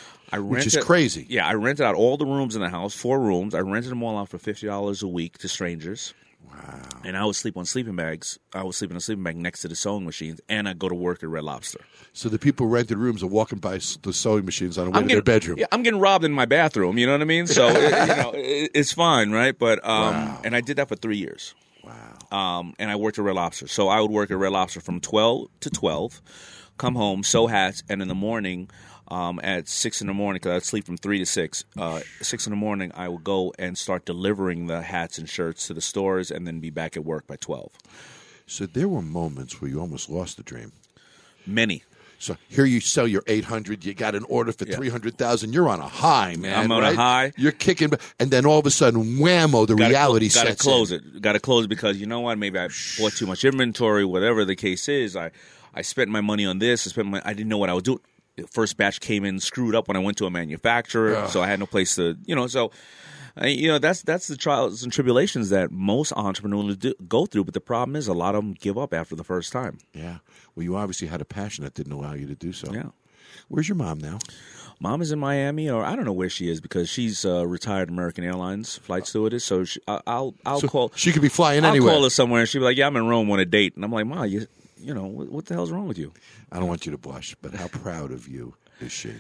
I Which is rented- crazy. Yeah, I rented out all the rooms in the house, four rooms. I rented them all out for fifty dollars a week to strangers. Wow. And I would sleep on sleeping bags. I would sleep in a sleeping bag next to the sewing machines, and I'd go to work at Red Lobster. So the people who rented rooms are walking by s- the sewing machines on the way to their bedroom. Yeah, I'm getting robbed in my bathroom. You know what I mean? So it, you know, it, it's fine, right? But um, Wow. and I did that for three years. Wow. Um, and I worked at Red Lobster. So I would work at Red Lobster from twelve to twelve, come home, sew hats, and in the morning, um, at six in the morning, because I'd sleep from three to six, uh, six in the morning, I would go and start delivering the hats and shirts to the stores and then be back at work by twelve. So there were moments where you almost lost the dream. Many. So here you sell your eight hundred, you got an order for Yeah. three hundred thousand. You're on a high, man. I'm on a right? high. You're kicking, and then all of a sudden, whammo! The Gotta reality cl- gotta sets close in. it. Got to close it because you know what? Maybe I bought too much inventory. Whatever the case is, I I spent my money on this. I spent my. I didn't know what I was doing. The first batch came in screwed up when I went to a manufacturer, Ugh. so I had no place to. You know, so. uh, You know that's that's the trials and tribulations that most entrepreneurs do, go through, but the problem is a lot of them give up after the first time. Yeah. Well, you obviously had a passion that didn't allow you to do so. Yeah. Where's your mom now? Mom is in Miami, or I don't know where she is because she's a retired American Airlines flight stewardess. So she, I, I'll I'll So call. she could be flying I'll anywhere. call her somewhere, and she'll be like, "Yeah, I'm in Rome on a date," and I'm like, "Ma, you you know what, what the hell's wrong with you?" I don't want you to blush, but how proud of you is she?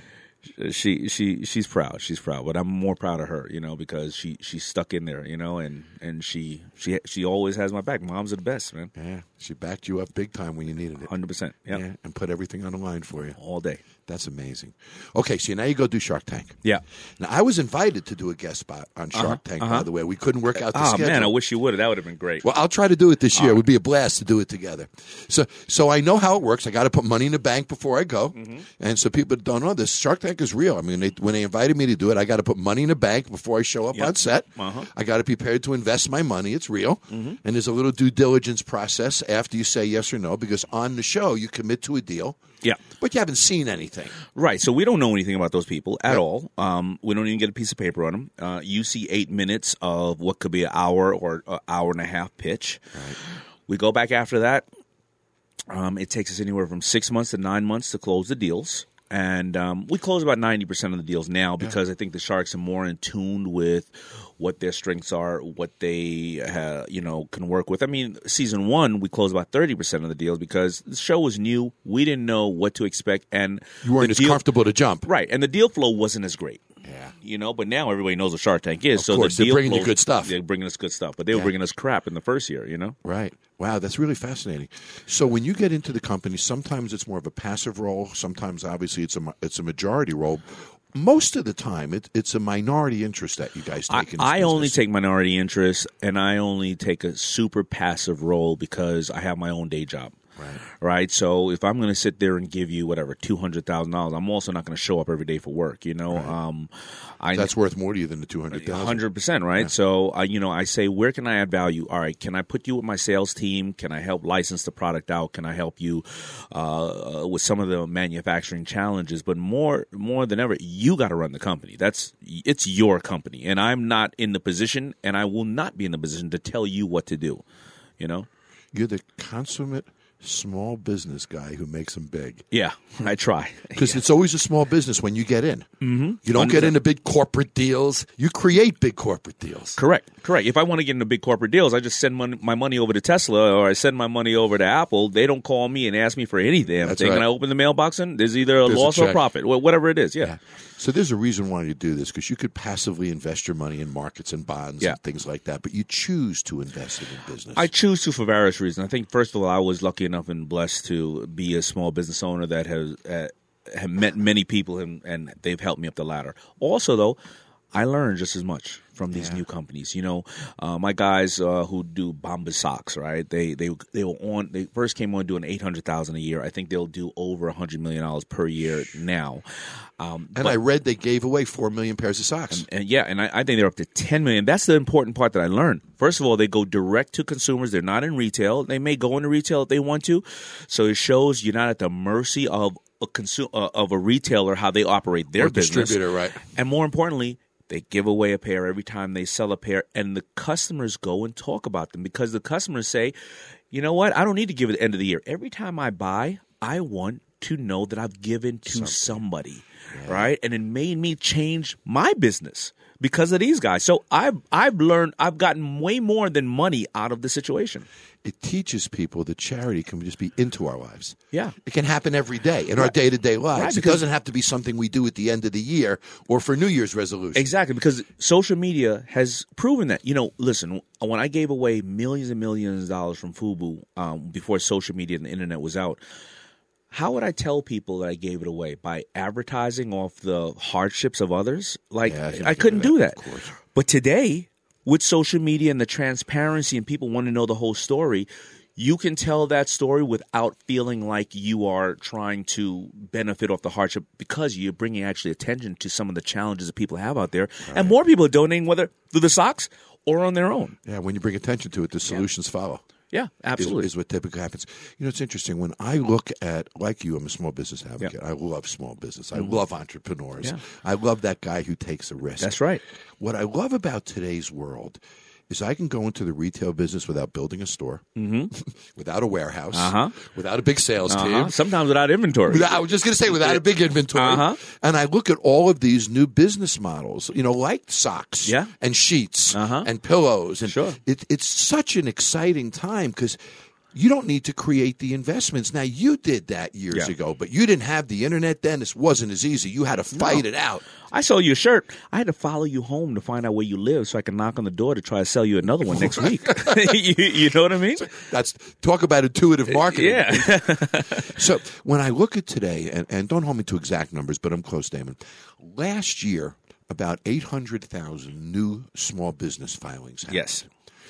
She she she's proud. She's proud, but I'm more proud of her, you know, because she she's stuck in there, you know, and and she she she always has my back. Moms are the best, man. Yeah. She backed you up big time when you needed it. Hundred percent. Yeah, Yeah. And put everything on the line for you. all day. That's amazing. Okay, so now you go do Shark Tank. Yeah. Now, I was invited to do a guest spot on Shark Uh-huh, Tank, uh-huh. by the way. We couldn't work out the Oh, schedule. man, I wish you would have. That would have been great. Well, I'll try to do it this year. It would be a blast to do it together. So so I know how it works. I got to put money in the bank before I go. Mm-hmm. And so people don't know this. Shark Tank is real. I mean, they, when they invited me to do it, I got to put money in the bank before I show up Yep. on set. Uh-huh. I got to be prepared to invest my money. It's real. Mm-hmm. And there's a little due diligence process after you say yes or no, because on the show, you commit to a deal. Yeah. But you haven't seen anything. Right. So we don't know anything about those people at Yep. all. Um, we don't even get a piece of paper on them. Uh, you see eight minutes of what could be an hour or an hour and a half pitch. Right. We go back after that. Um, it takes us anywhere from six months to nine months to close the deals. And um, we close about ninety percent of the deals now because I think the Sharks are more in tune with what their strengths are, what they uh, you know can work with. I mean, season one, we closed about thirty percent of the deals because the show was new. We didn't know what to expect. And You weren't the as deal- comfortable to jump. Right. And the deal flow wasn't as great. Yeah. You know, but now everybody knows what Shark Tank is. Of so course, the they're deal bringing you flow- good stuff. They're bringing us good stuff. But they were Yeah. bringing us crap in the first year, you know? Right. Wow, that's really fascinating. So when you get into the company, sometimes it's more of a passive role. Sometimes, obviously, it's a ma- it's a majority role. Most of the time, it, it's a minority interest that you guys I, take in this I only business. take minority interest, and I only take a super passive role because I have my own day job. Right. Right. So if I'm going to sit there and give you whatever two hundred thousand dollars, I'm also not going to show up every day for work. You know, um, I That's worth more to you than the two hundred thousand. hundred percent, right? So, uh, you know, I say, where can I add value? All right, can I put you with my sales team? Can I help license the product out? Can I help you uh, with some of the manufacturing challenges? But more, more than ever, you got to run the company. That's it's your company, and I'm not in the position, and I will not be in the position to tell you what to do. You know, You're the consummate small business guy who makes them big. yeah, I try Because it's always a small business when you get in. Mm-hmm. You don't get into big corporate deals. You create big corporate deals. Correct, correct. If I want to get into big corporate deals, I just send mon- my money over to Tesla or I send my money over to Apple. They don't call me and ask me for any damn That's thing. right. And I open the mailbox and there's either a There's a loss or a check. profit, wh- whatever it is. Yeah. Yeah. So there's a reason why you do this, because you could passively invest your money in markets and bonds Yeah. and things like that, but you choose to invest it in business. I choose to for various reasons. I think, first of all, I was lucky enough and blessed to be a small business owner that has uh, have met many people and, and they've helped me up the ladder. Also, though, I learned just as much from these Yeah. new companies. You know, uh, my guys uh, who do Bombas socks, right? They they they were on. They first came on doing eight hundred thousand a year. I think they'll do over a hundred million dollars per year now. Um, and but- I read they gave away four million pairs of socks. and yeah, and I, I think they're up to ten million. That's the important part that I learned. First of all, they go direct to consumers. They're not in retail. They may go into retail if they want to. So it shows you're not at the mercy of a consu- uh, of a retailer, how they operate their Or business. distributor, right. And more importantly, they give away a pair every time they sell a pair, and the customers go and talk about them because the customers say, you know what, I don't need to give it at the end of the year. Every time I buy, I want to know that I've given to somebody, right? And it made me change my business because of these guys. So I've I've learned, I've gotten way more than money out of the situation. It teaches people that charity can just be into our lives. Yeah. It can happen every day in our day-to-day lives. Right, it because- doesn't have to be something we do at the end of the year or for New Year's resolution. Exactly, because social media has proven that. You know, listen, when I gave away millions and millions of dollars from FUBU um, before social media and the internet was out, how would I tell people that I gave it away? By advertising off the hardships of others? Like, Yeah, I can I figure couldn't that, do that. of course. But today, with social media and the transparency and people want to know the whole story, you can tell that story without feeling like you are trying to benefit off the hardship because you're bringing actually attention to some of the challenges that people have out there. And more people are donating, whether through the socks or on their own. Yeah, when you bring attention to it, the solutions follow. Yeah, Is, absolutely. is what typically happens. You know, it's interesting. When I look at, like you, I'm a small business advocate. I love small business. I love entrepreneurs. Yeah. I love that guy who takes a risk. That's right. What I love about today's world is I can go into the retail business without building a store, mm-hmm. without a warehouse, Uh-huh. without a big sales Uh-huh. team. Sometimes without inventory. Without, I was just going to say, without a big inventory. Uh-huh. And I look at all of these new business models, you know, like socks Yeah. and sheets Uh-huh. and pillows. And Sure. it, it's such an exciting time because You don't need to create the investments. Now, you did that years Yeah. ago, but you didn't have the internet then. This wasn't as easy. You had to fight No. it out. I sold you a shirt. I had to follow you home to find out where you live so I could knock on the door to try to sell you another one next week. you, you know what I mean? That's talk about intuitive marketing. Yeah. So when I look at today, and, and don't hold me to exact numbers, but I'm close, Damon. Last year, about eight hundred thousand new small business filings happened. Yes.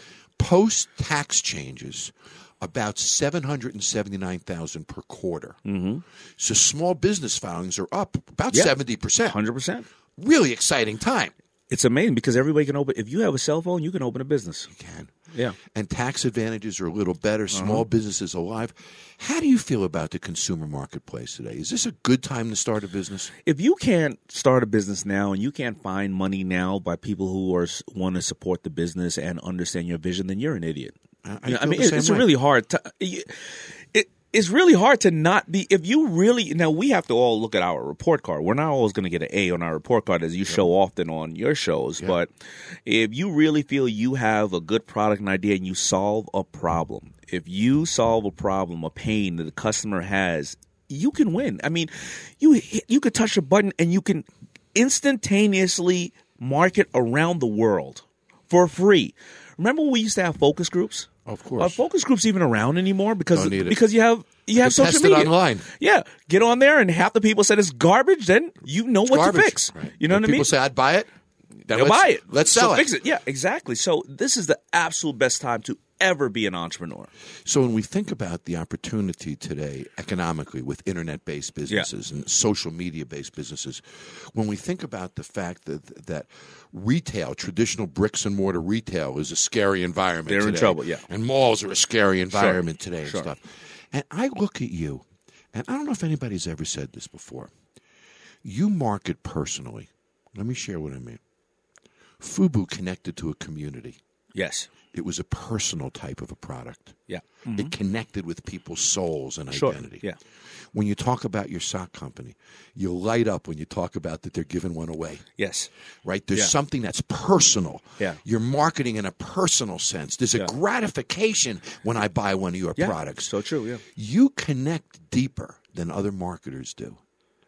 Post-tax changes, about seven hundred seventy-nine thousand per quarter. Mm-hmm. So small business filings are up about Yeah. seventy percent. one hundred percent. Really exciting time. It's amazing because everybody can open. If you have a cell phone, you can open a business. You can. Yeah. And tax advantages are a little better. Small businesses alive. How do you feel about the consumer marketplace today? Is this a good time to start a business? If you can't start a business now and you can't find money now by people who are want to support the business and understand your vision, then you're an idiot. I, I, You know, I feel mean, the it, same it's way. really hard to. It, it's really hard to not be. If you really now, we have to all look at our report card. We're not always going to get an A on our report card, as you show often on your shows. Yeah. But if you really feel you have a good product and idea, and you solve a problem, if you solve a problem, a pain that the customer has, you can win. I mean, you you could touch a button and you can instantaneously market around the world for free. Remember when we used to have focus groups? Of course. Are focus groups even around anymore? Because Don't need it. because you have you have can social test it media online. Yeah, get on there, and half the people said it's garbage. Then you know what Garbage. to fix. Right. You know When what I mean? People say, I'd buy it. Then They'll let's- buy it. Let's so sell it. Fix it. Yeah, exactly. So this is the absolute best time to ever be an entrepreneur. So when we think about the opportunity today economically with internet-based businesses and social media-based businesses, when we think about the fact that that retail, traditional bricks and mortar retail, is a scary environment They're in today, trouble, yeah. and malls are a scary environment today and Sure. stuff. And I look at you, and I don't know if anybody's ever said this before. You market personally. Let me share what I mean. FUBU connected to a community. Yes. It was a personal type of a product. Yeah. It connected with people's souls and Sure. identity. Yeah. When you talk about your sock company, you light up when you talk about that they're giving one away, Yes. right? There's Yeah. something that's personal. Yeah. You're marketing in a personal sense. There's a Yeah. gratification when I buy one of your Yeah. products. So true. Yeah. You connect deeper than other marketers do.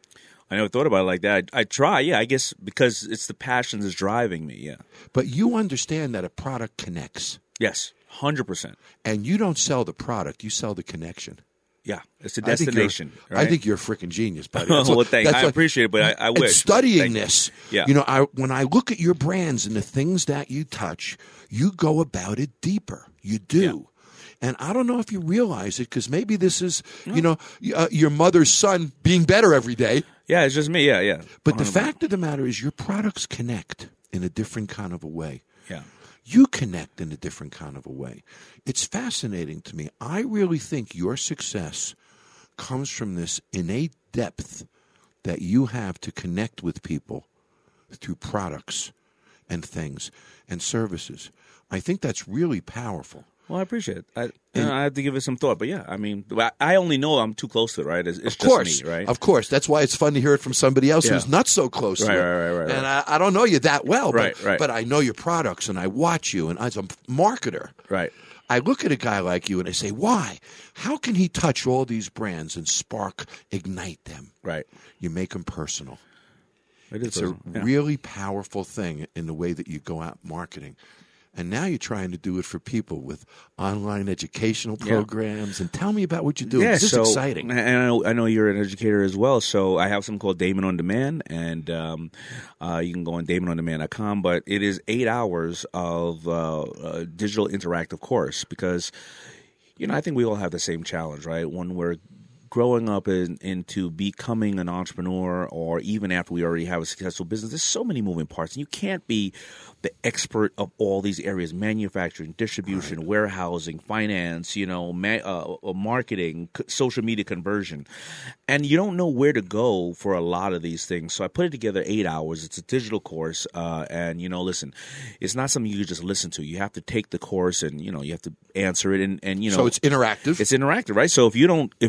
I never thought about it like that. I, I try. Yeah. I guess because it's the passion that's driving me. Yeah. But you understand that a product connects, Yes. Hundred percent. and you don't sell the product, you sell the connection. Yeah. It's a I think you're- destination. I right? think you're a freaking genius, buddy. Well, That's what- thanks. that's I what- appreciate it, but I- I and wish. studying Thank you. this, Yeah. you know, I when I look at your brands and the things that you touch, you go about it deeper. You do. And I don't know if you realize it because maybe this is, you know, y- uh, your mother's son being better every day. Yeah. It's just me. Yeah. Yeah. But the fact of the matter is, your products connect in a different kind of a way. Yeah. You connect in a different kind of a way. It's fascinating to me. I really think your success comes from this innate depth that you have to connect with people through products and things and services. I think that's really powerful. Well, I appreciate it. I, you know, I have to give it some thought, but yeah, I mean, I- I only know I'm too close to it, right? It's, it's Of course, just me, right? Of course. That's why it's fun to hear it from somebody else Yeah. who's not so close to Right, it. right, right, right, And right. I, I don't know you that well, Right, but, right. but I know your products and I watch you. And as a marketer, Right. I look at a guy like you and I say, why? How can he touch all these brands and spark, ignite them? Right. You make them personal. It is It's a yeah. really powerful thing in the way that you go out marketing. And now you're trying to do it for people with online educational Yeah. programs. And tell me about what you do. Yeah, This is so, exciting. And I know, I know you're an educator as well. So I have something called Damon on Demand, and um, uh, you can go on damon on demand dot com. But it is eight hours of uh, uh, digital interactive course because, you know, I think we all have the same challenge, right? When we're growing up in, into becoming an entrepreneur, or even after we already have a successful business, there's so many moving parts, and you can't be the expert of all these areas: manufacturing, distribution, right. warehousing, finance, you know, ma- uh, marketing, c- social media conversion, and you don't know where to go for a lot of these things. So I put it together eight hours. It's a digital course, uh, and you know, listen, it's not something you can just listen to. You have to take the course, and you know, you have to answer it, and, and you know, So it's interactive. It's interactive, right? So if you don't if you don't answer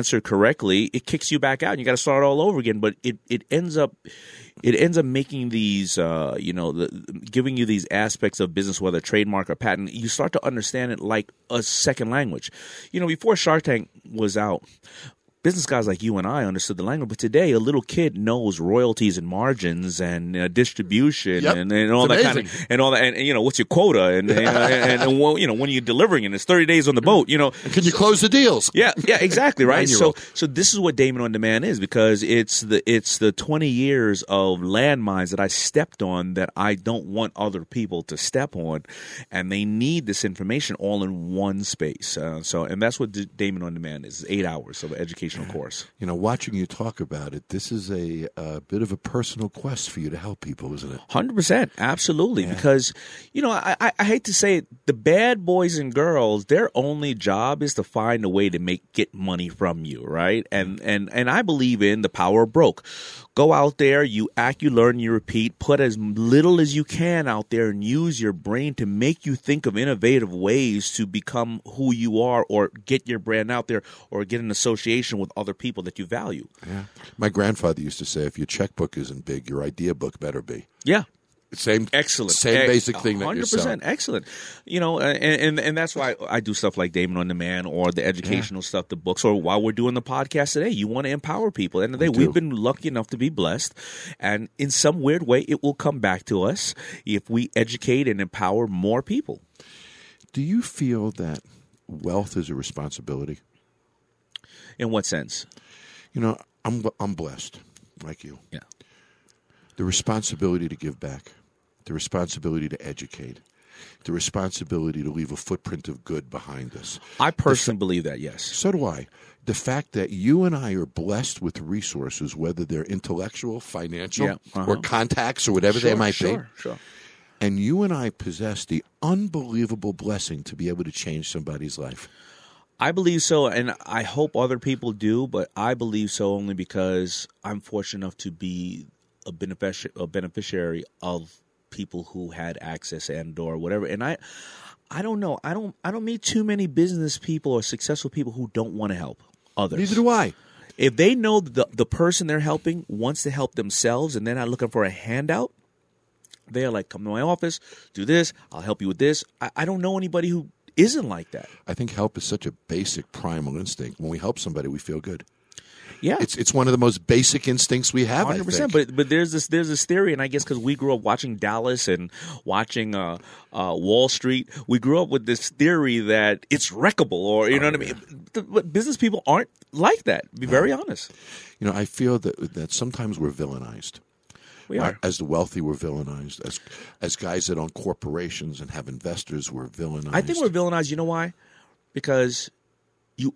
answer correctly, it kicks you back out and you got to start all over again. But it, it ends up it ends up making these, uh, you know, the, giving you these aspects of business, whether trademark or patent. You start to understand it like a second language. You know, before Shark Tank was out, business guys like you and I understood the language, but today a little kid knows royalties and margins and uh, distribution Yep. and, and all It's that amazing. kind of and all that and, and you know what's your quota and and, and, and well, you know when you're delivering and it's thirty days on the boat, you know. Can you close the deals? Yeah, yeah, exactly, right. So, Nine-year-old. so this is what Damon on Demand is, because it's the it's the twenty years of landmines that I stepped on that I don't want other people to step on, and they need this information all in one space. Uh, so, and that's what D- Damon on Demand is: eight hours of an educational course. You know, watching you talk about it, this is a, a bit of a personal quest for you to help people, isn't it? Hundred percent, absolutely. Because you know, I, I, I hate to say it, the bad boys and girls, their only job is to find a way to make get money from you, right? And and and I believe in the power of broke. Go out there, you act, you learn, you repeat. Put as little as you can out there, and use your brain to make you think of innovative ways to become who you are, or get your brand out there, or get an association with other people that you value. Yeah. My grandfather used to say, if your checkbook isn't big, your idea book better be. Yeah. Same, Excellent. Same Ex- basic thing that you're one hundred percent selling. excellent. You know, and, and and that's why I do stuff like Damon on Demand, or the educational stuff, the books, or while we're doing the podcast today. You want to empower people. And today, We we've do. been lucky enough to be blessed. And in some weird way, it will come back to us if we educate and empower more people. Do you feel that wealth is a responsibility? In what sense? You know, I'm I'm blessed, like you. Yeah. The responsibility to give back, the responsibility to educate, the responsibility to leave a footprint of good behind us. I personally believe that, yes. So do I. The fact that you and I are blessed with resources, whether they're intellectual, financial, Yeah, uh-huh. or contacts, or whatever they Sure, might sure, be, Sure. and you and I possess the unbelievable blessing to be able to change somebody's life. I believe so, and I hope other people do, but I believe so only because I'm fortunate enough to be a, benefici- a beneficiary of people who had access and or whatever. And I I don't know. I don't I don't meet too many business people or successful people who don't want to help others. Neither do I. If they know the the person they're helping wants to help themselves and they're not looking for a handout, they're like, come to my office, do this, I'll help you with this. I, I don't know anybody who isn't like that. I think help is such a basic primal instinct. When we help somebody, we feel good. Yeah. It's it's one of the most basic instincts we have. Hundred I percent, think. but but there's this there's this theory, and I guess because we grew up watching Dallas and watching uh, uh, Wall Street, we grew up with this theory that it's wreckable, or you know what I mean. The, but business people aren't like that. To be very honest. You know, I feel that that sometimes we're villainized. We are. As the wealthy, we're villainized. As as guys that own corporations and have investors, we're villainized. I think we're villainized. You know why? Because you,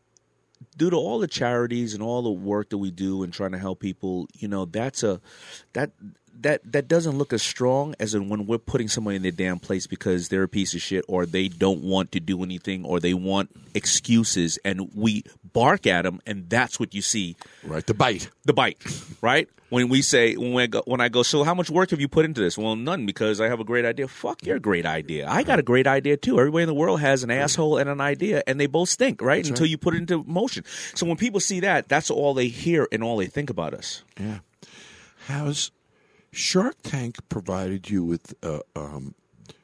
due to all the charities and all the work that we do and trying to help people, you know, that's a that that that doesn't look as strong as in when we're putting somebody in their damn place because they're a piece of shit or they don't want to do anything or they want excuses, and we bark at them, and that's what you see. right. The bite. The bite, right? When we say, when I, go, when I go, so how much work have you put into this? Well, none, because I have a great idea. Fuck your great idea. I got a great idea too. Everybody in the world has an asshole and an idea, and they both stink, right? Until you put it into motion. So when people see that, that's all they hear and all they think about us. Yeah. Has Shark Tank provided you with uh, um,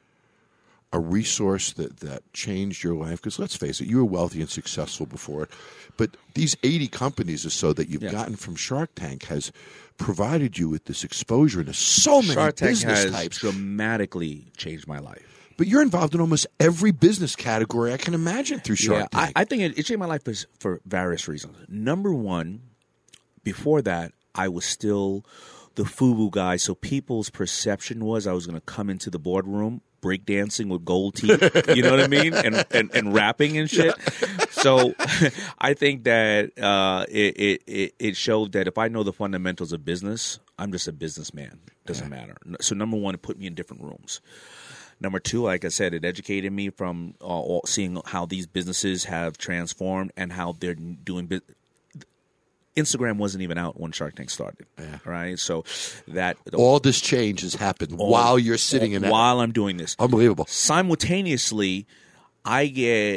a resource that, that changed your life? Because let's face it, you were wealthy and successful before it. But these eighty companies or so that you've Yeah. gotten from Shark Tank has provided you with this exposure into so many Shark Tank business has types. dramatically changed my life. But you're involved in almost every business category I can imagine through Shark yeah, Tank. I, I think it, it changed my life for, for various reasons. Number one, before that, I was still the FUBU guy, so people's perception was I was going to come into the boardroom breakdancing with gold teeth, you know what I mean, and and, and rapping and shit. So I think that uh, it, it it showed that if I know the fundamentals of business, I'm just a businessman. Doesn't matter. So number one, it put me in different rooms. Number two, like I said, it educated me from uh, all, seeing how these businesses have transformed and how they're doing business. Instagram wasn't even out when Shark Tank started, Yeah. right? So that All this change has happened all- while you're sitting in that. while I'm doing this. Unbelievable. Simultaneously, I get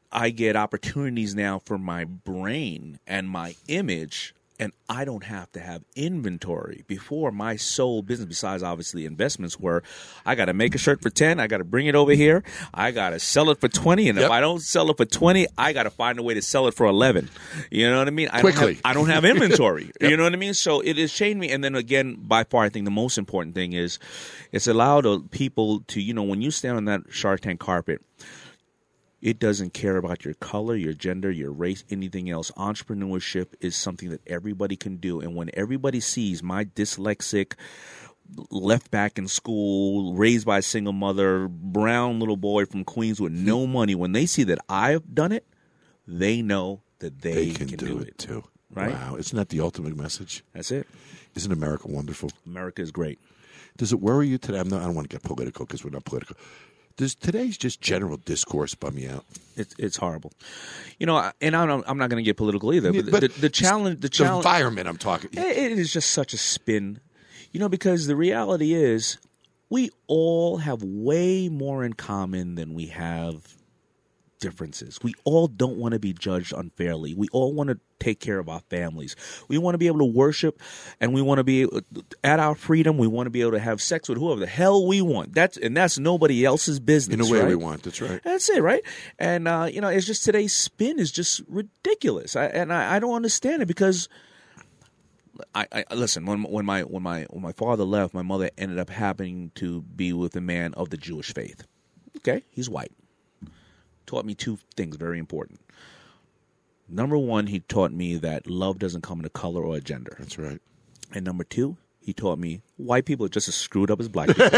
I get opportunities now for my brain and my image, and I don't have to have inventory. Before, my sole business, besides obviously investments, were I got to make a shirt for ten, I got to bring it over here, I got to sell it for twenty, and Yep. if I don't sell it for twenty, I got to find a way to sell it for eleven. You know what I mean? I Quickly. Don't have, I don't have inventory. You know what I mean? So it has changed me. And then again, by far, I think the most important thing is it's allowed uh, people to, you know, when you stand on that Shark Tank carpet, it doesn't care about your color, your gender, your race, anything else. Entrepreneurship is something that everybody can do. And when everybody sees my dyslexic, left back in school, raised by a single mother, brown little boy from Queens with no money, when they see that I've done it, they know that they, They can, can do, do it it. too. Right? Wow. Isn't that the ultimate message? That's it. Isn't America wonderful? America is great. Does it worry you today? I'm not, I don't want to get political because we're not political. Does today's just general discourse bum you out? It's it's horrible, you know. And I don't, I'm not going to get political either. But, But the, the challenge, the The challenge, environment I'm talking. it, it is just such a spin, you know. Because the reality is, we all have way more in common than we have differences. We all don't want to be judged unfairly. We all want to take care of our families. We want to be able to worship, and we want to be at our freedom. We want to be able to have sex with whoever the hell we want. That's and that's nobody else's business. In a way right? we want. That's right. That's it, right? And uh, you know, it's just today's spin is just ridiculous, I, and I, I don't understand it because. I, I listen. When when my when my when my father left, my mother ended up having to be with a man of the Jewish faith. Okay, he's white. Taught me two things very important. Number one, he taught me that love doesn't come in a color or a gender. That's right. And number two, he taught me white people are just as screwed up as black people.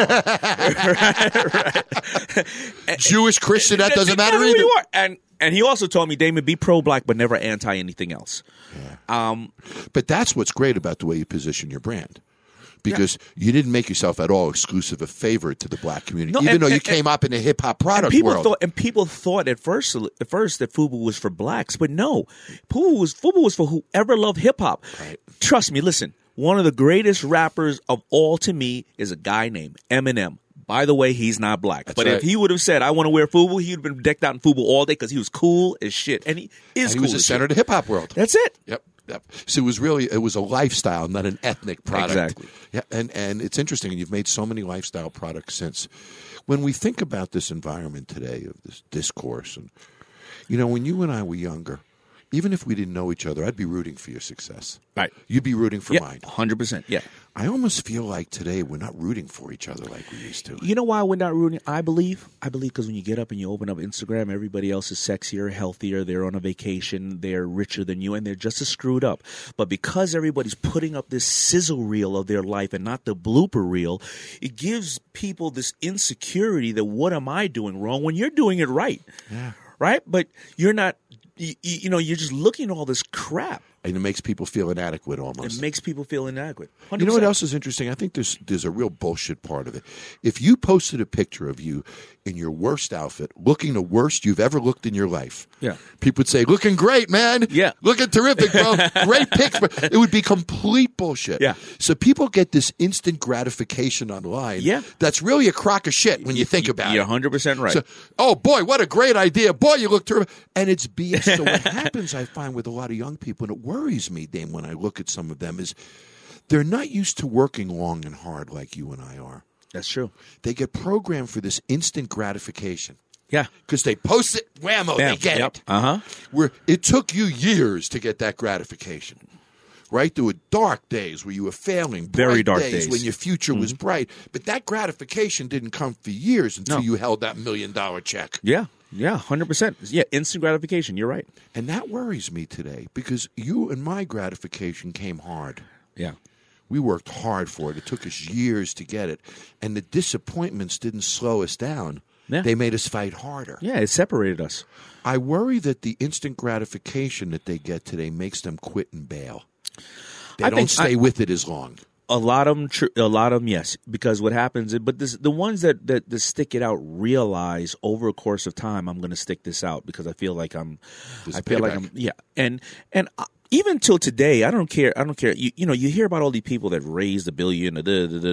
right? Jewish, Christian, that doesn't matter who either. you are. And and he also taught me, Damon, be pro-black but never anti anything else. Yeah. Um, but that's what's great about the way you position your brand. Because yeah. you didn't make yourself at all exclusive, a favorite to the black community, no, even and, though you and, came up in the hip hop product and people world. Thought, and people thought at first, at first that FUBU was for blacks, but no, FUBU was FUBU was for whoever loved hip hop. Right. Trust me, listen. One of the greatest rappers of all to me is a guy named Eminem. By the way, he's not black. That's but right. if he would have said, I want to wear FUBU, he would have been decked out in FUBU all day because he was cool as shit. And he is and he cool was the as center shit. of the hip hop world. That's it. Yep. Yep. So it was really it was a lifestyle, not an ethnic product. Exactly. Yeah, and and it's interesting, and you've made so many lifestyle products since. When we think about this environment today of this discourse, and you know, when you and I were younger, even if we didn't know each other, I'd be rooting for your success. Right. You'd be rooting for Yeah, mine. one hundred percent. Yeah. I almost feel like today we're not rooting for each other like we used to. You know why we're not rooting? I believe. I believe because when you get up and you open up Instagram, everybody else is sexier, healthier. They're on a vacation. They're richer than you, and they're just as screwed up. But because everybody's putting up this sizzle reel of their life and not the blooper reel, it gives people this insecurity that what am I doing wrong when you're doing it right? Yeah. Right? But you're not. You, you know, you're just looking at all this crap. And it makes people feel inadequate almost. It makes people feel inadequate. one hundred percent. You know what else is interesting? I think there's there's a real bullshit part of it. If you posted a picture of you in your worst outfit, looking the worst you've ever looked in your life, Yeah. people would say, "Looking great, man. Yeah. Looking terrific, bro. Great picture." It would be complete bullshit. Yeah. So people get this instant gratification online. Yeah. That's really a crock of shit when you think about You're it. one hundred percent right. So, oh boy, what a great idea! Boy, you look terrific, and it's B S. So what happens, I find, with a lot of young people, and it worries me, Dame, when I look at some of them, is they're not used to working long and hard like you and I are. That's true. They get programmed for this instant gratification Yeah. because they post it, whammo, they get Yep. it. Uh huh. Where it took you years to get that gratification. Right? There were dark days where you were failing, bright Very dark days, days. when your future was bright. But that gratification didn't come for years until No. you held that million dollar check. Yeah. Yeah. one hundred percent. Yeah. Instant gratification. You're right. And that worries me today because you and my gratification came hard. Yeah. We worked hard for it. It took us years to get it. And the disappointments didn't slow us down. Yeah. They made us fight harder. Yeah. It separated us. I worry that the instant gratification that they get today makes them quit and bail. They I don't think- stay I- with it as long. A lot of them, tr- a lot of them, yes. Because what happens, but this, the ones that, that that stick it out realize over a course of time, I'm going to stick this out because I feel like I'm, There's I a feel like payback. I'm, yeah. And and uh, even till today, I don't care. I don't care. You, you know, you hear about all these people that raised a billion. Da, da, da, da.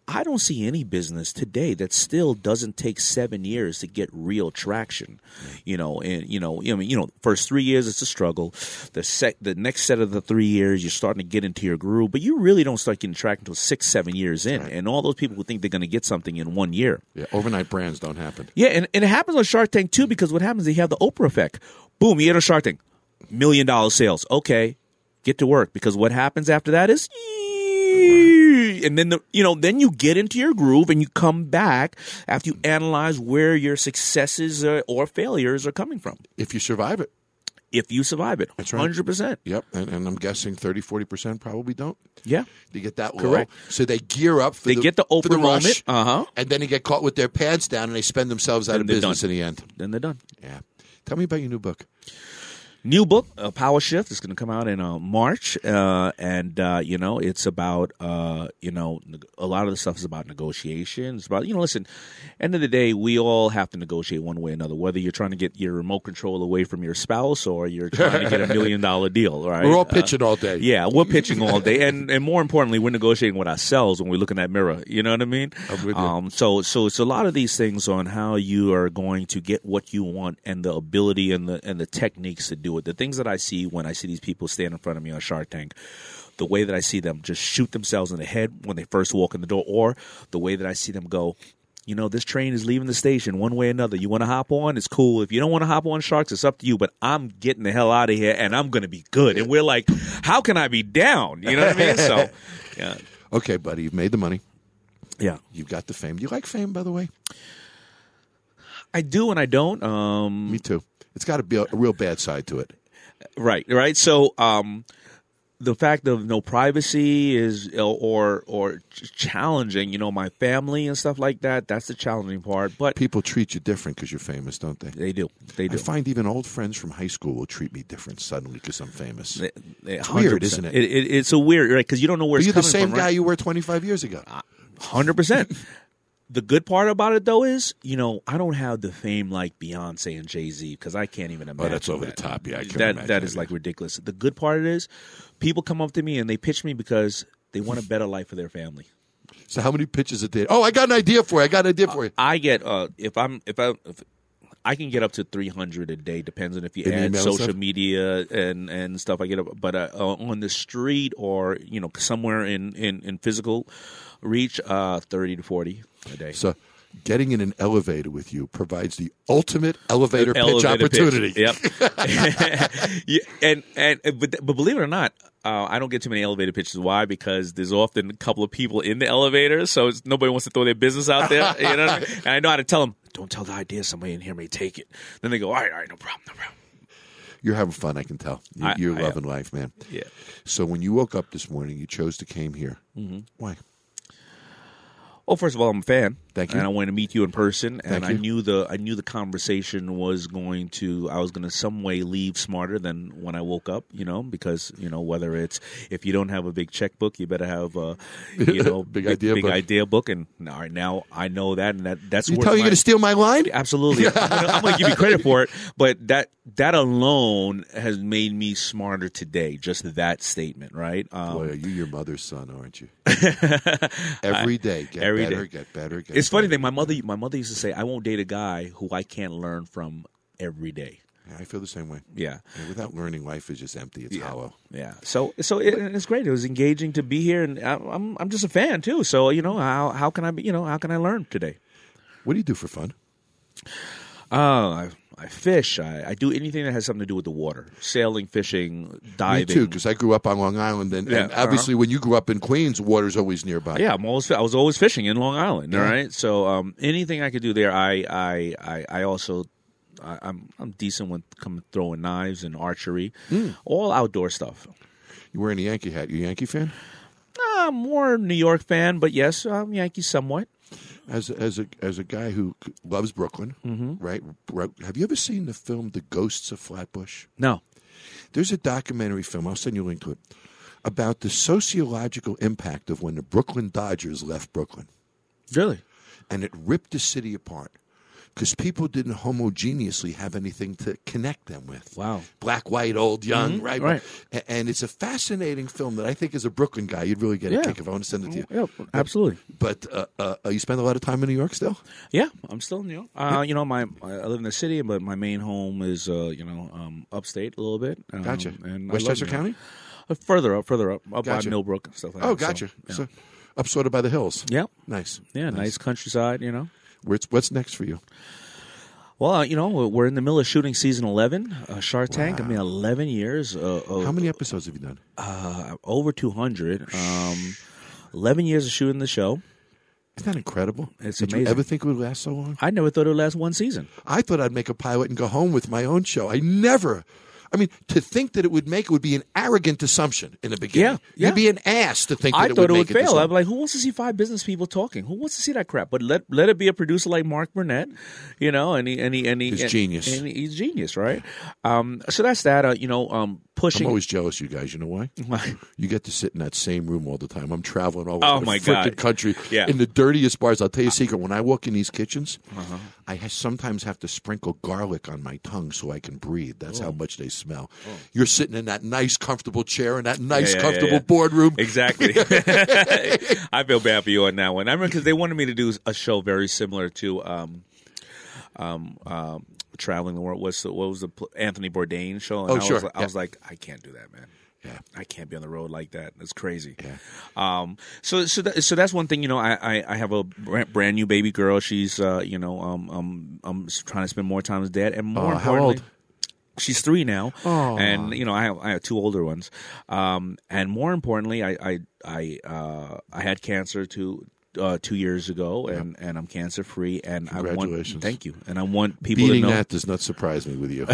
I don't see any business today that still doesn't take seven years to get real traction. You know, and you know, I mean, you know, first three years it's a struggle. The sec, the next set of the three years you're starting to get into your groove, but you really don't start getting traction until six, seven years in. Right. And all those people who think they're going to get something in one year. Yeah, overnight brands don't happen. Yeah, and, and it happens on Shark Tank too, because what happens is you have the Oprah effect. Boom, you get on Shark Tank, million dollar sales. Okay, get to work, because what happens after that is. And then the, you know, then you get into your groove and you come back after you analyze where your successes uh, or failures are coming from. If you survive it. If you survive it. That's right. one hundred percent. Yep. And, and I'm guessing thirty, forty percent probably don't. Yeah. They get that Correct. low. So they gear up for they the get the for Oprah the rush, moment. Uh-huh. And then they get caught with their pants down and they spend themselves out Then of they're business done. in the end. Then they're done. Yeah. Tell me about your new book. New book, uh, Power Shift, is going to come out in uh, March, uh, and uh, you know it's about uh, you know a lot of the stuff is about negotiation. It's about you know listen, end of the day, we all have to negotiate one way or another. Whether you're trying to get your remote control away from your spouse or you're trying to get a million dollar deal, right? We're all pitching uh, all day. Yeah, we're pitching all day, and and more importantly, we're negotiating with ourselves when we look in that mirror. You know what I mean? I'm with you. Um, so so it's a lot of these things on how you are going to get what you want and the ability and the and the techniques to do it. The things that I see when I see these people stand in front of me on Shark Tank, the way that I see them just shoot themselves in the head when they first walk in the door, or the way that I see them go, you know, this train is leaving the station one way or another. You want to hop on? It's cool. If you don't want to hop on Sharks, it's up to you, but I'm getting the hell out of here and I'm going to be good. And we're like, how can I be down? You know what I mean? So, yeah. Okay, buddy, you've made the money. Yeah. You've got the fame. Do you like fame, by the way? I do and I don't. Um, Me too. It's got to be a, a real bad side to it. Right, right. So um, the fact of no privacy is or or challenging, you know, my family and stuff like that. That's the challenging part. But people treat you different because you're famous, don't they? They do. They do. I find even old friends from high school will treat me different suddenly because I'm famous. They, they, it's weird, isn't it? it, it it's a weird, right? Because you don't know where but it's you're the coming same from, guy right? you were twenty-five years ago. one hundred percent. The good part about it, though, is, you know, I don't have the fame like Beyonce and Jay-Z because I can't even imagine. Oh, that's over that. the top. Yeah, I can that, imagine That is that. like ridiculous. The good part is people come up to me and they pitch me because they want a better life for their family. So how many pitches a day? Oh, I got an idea for you. I got an idea for you. I get, uh, if I'm, if I, if I can get up to three hundred a day, depends on if you In add email social stuff? media and, and stuff. I get up, but uh, on the street or, you know, somewhere in, in, in physical reach, uh, thirty to forty a day. So getting in an elevator with you provides the ultimate elevator, pitch Elevator opportunity. Pitch. Yep. yeah, and and but, but believe it or not, uh, I don't get too many elevator pitches. Why? Because there's often a couple of people in the elevator, so it's, nobody wants to throw their business out there. You know, what I mean? And I know how to tell them, don't tell the idea. Somebody in here may take it. Then they go, all right, all right, no problem, no problem. You're having fun, I can tell. You- I- You're I loving life, man. Yeah. So when you woke up this morning, you chose to came here. Mm-hmm. Why? Well, first of all, I'm a fan. Thank you. And I wanted to meet you in person. Thank and I you. knew the I knew the conversation was going to I was going to some way leave smarter than when I woke up. You know, because you know whether it's if you don't have a big checkbook, you better have a you know Big idea big book. idea book. And all right, now I know that, and that that's You worth tell you my- going to steal my line? Absolutely. I'm gonna, I'm gonna give you credit for it, but that that alone has made me smarter today. Just that statement, right? Um, Boy, are you your mother's son, aren't you? Every day, get Every better, day. get better, get It's funny better. thing. My mother, my mother used to say, "I won't date a guy who I can't learn from every day." Yeah, I feel the same way. Yeah, Yeah, without learning, life is just empty. It's Yeah. hollow. yeah. So, so it, it's great. It was engaging to be here, and I, I'm, I'm just a fan too. So, you know, how, how can I, be, you know, how can I learn today? What do you do for fun? Uh, I, I fish. I, I do anything that has something to do with the water: sailing, fishing, diving. Me too, because I grew up on Long Island, and, Yeah, and obviously when you grew up in Queens, water's always nearby. Yeah, I'm always I was always fishing in Long Island. All Yeah. right, so um, anything I could do there, I I I, I also I, I'm I'm decent with come throwing knives and archery, all outdoor stuff. You're wearing a Yankee hat. You a Yankee fan? Uh, more New York fan, but yes, I'm Yankee somewhat. As a, as a as a guy who loves Brooklyn, Mm-hmm. right? right? Have you ever seen the film The Ghosts of Flatbush? No, There's a documentary film. I'll send you a link to it about the sociological impact of when the Brooklyn Dodgers left Brooklyn, really. and it ripped the city apart. because people didn't homogeneously have anything to connect them with. Wow. Black, white, old, young, Mm-hmm. right? Right. A- And it's a fascinating film that I think as a Brooklyn guy, you'd really get a Yeah. kick if I want to send it to you. Yeah, absolutely. But uh, uh, you spend a lot of time in New York still? Yeah, I'm still in New York. Uh, you know, my I live in the city, but my main home is uh, you know um, upstate a little bit. Um, Gotcha. And I Westchester love New York. County? Uh, further up, further up, up Gotcha. by Millbrook and stuff like Oh, that. gotcha. So, yeah. So, up sort of by the hills. yeah, Nice. yeah, nice countryside. You know. What's, what's next for you? Well, uh, you know, we're we're in the middle of shooting season eleven, uh, Shark Tank. I mean, eleven years. Uh, of, How many episodes have you done? Uh, over two hundred. Um, eleven years of shooting the show. Isn't that incredible? It's Did you amazing. ever think it would last so long? I never thought it would last one season. I thought I'd make a pilot and go home with my own show. I never. I mean, to think that it would make it would be an arrogant assumption in the beginning. Yeah, yeah. You'd be an ass to think that I it thought would it make would it this fail. long. I'd be like, who wants to see five business people talking? Who wants to see that crap? But let let it be a producer like Mark Burnett, you know, and he and he and he, He's and, genius. and he's genius, right? Um, so that's that. Uh, you know, um, pushing. I'm always jealous, you guys. You know why? You get to sit in that same room all the time. I'm traveling all over Oh, the my frickin' God. country Yeah. in the dirtiest bars. I'll tell you a secret. When I walk in these kitchens, Uh-huh. I ha- sometimes have to sprinkle garlic on my tongue so I can breathe. That's Oh. how much they smell. You're sitting in that nice, comfortable chair in that nice, Yeah, yeah, comfortable yeah, yeah. boardroom. Exactly. I feel bad for you on that one. I remember because they wanted me to do a show very similar to um, um, um, Traveling the World. What's the, what was the pl- Anthony Bourdain show? And Oh, I was, sure. like- I Yeah. was like, I can't do that, man. Yeah. I can't be on the road like that. That's crazy. Yeah. Um. So so that, so that's one thing. You know, I, I, I have a brand, brand new baby girl. She's uh you know um um I'm trying to spend more time with dad and more Uh, how importantly. old? She's three now, Aw. and you know I have I have two older ones, um, and more importantly, I I I, uh, I had cancer two uh, two years ago, and, and I'm cancer free, and I want Congratulations. thank you, and I want people Beating to know. that does not surprise me with you.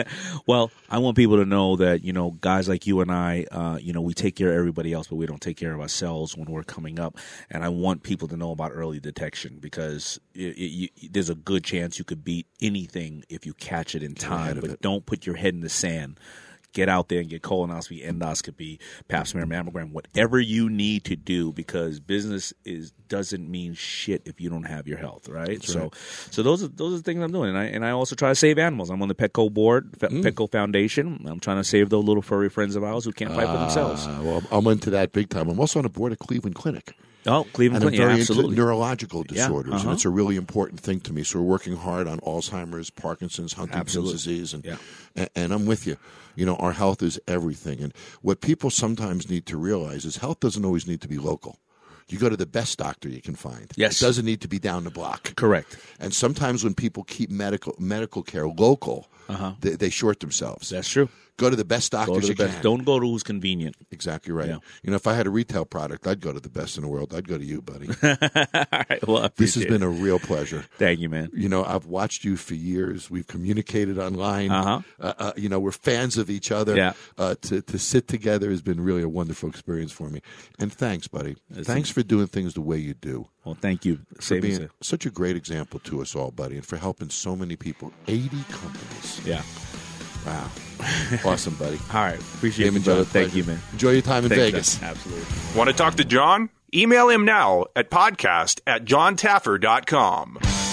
Well, I want people to know that you know guys like you and I, uh, you know, we take care of everybody else, but we don't take care of ourselves when we're coming up, and I want people to know about early detection because it, it, you, there's a good chance you could beat anything if you catch it in ahead time, of but it. don't put your head in the sand. Get out there and get colonoscopy, endoscopy, pap smear, mammogram, whatever you need to do, because business is doesn't mean shit if you don't have your health, right? so, right. so those are those are the things I'm doing, and I and I also try to save animals. I'm on the Petco board, Fe- Mm. Petco Foundation. I'm trying to save those little furry friends of ours who can't fight for themselves. Uh, well, I'm into that big time. I'm also on the board of Cleveland Clinic. Oh, Cleveland And I'm Clinic, yeah, very absolutely. into neurological Yeah, disorders, and uh-huh. it's a really important thing to me. So we're working hard on Alzheimer's, Parkinson's, Huntington's Absolutely. disease, and, Yeah. and and I'm with you. You know, our health is everything, and what people sometimes need to realize is health doesn't always need to be local. You go to the best doctor you can find. Yes. It doesn't need to be down the block. Correct. And sometimes when people keep medical medical care local, Uh-huh. they, they short themselves. That's true. Go to the best Go doctors to the you best. can. Don't go to who's convenient. Exactly right. Yeah. You know, if I had a retail product, I'd go to the best in the world. I'd go to you, buddy. All right. Well, I This has appreciate been it. a real pleasure. Thank you, man. You know, I've watched you for years. We've communicated online. Uh-huh. Uh, uh, you know, we're fans of each other. Yeah. Uh, to to sit together has been really a wonderful experience for me. And thanks, buddy. It's thanks a- for doing things the way you do. Well, thank you. For Same as being it. such a great example to us all, buddy, and for helping so many people. eighty companies. Yeah. Wow. Awesome, buddy. All right. Appreciate Damon, you, brother. John, Thank pleasure. you, man. Enjoy your time in Thanks, Vegas. John. Absolutely. Want to talk to John? Email him now at podcast at john taffer dot com.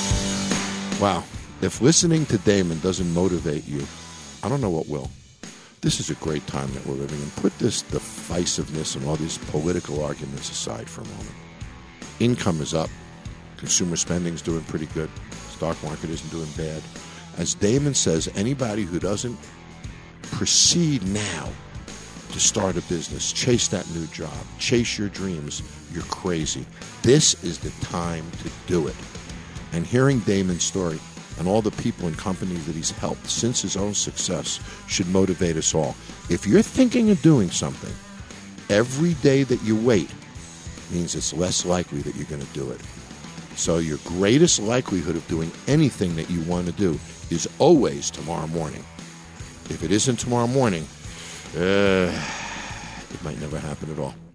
Wow. If listening to Damon doesn't motivate you, I don't know what will. This is a great time that we're living in. Put this divisiveness and all these political arguments aside for a moment. Income is up. Consumer spending is doing pretty good. Stock market isn't doing bad. As Damon says, anybody who doesn't proceed now to start a business, chase that new job, chase your dreams, you're crazy. This is the time to do it. And hearing Damon's story and all the people and companies that he's helped since his own success should motivate us all. If you're thinking of doing something, every day that you wait means it's less likely that you're going to do it. So your greatest likelihood of doing anything that you want to do is always tomorrow morning. If it isn't tomorrow morning, uh, it might never happen at all.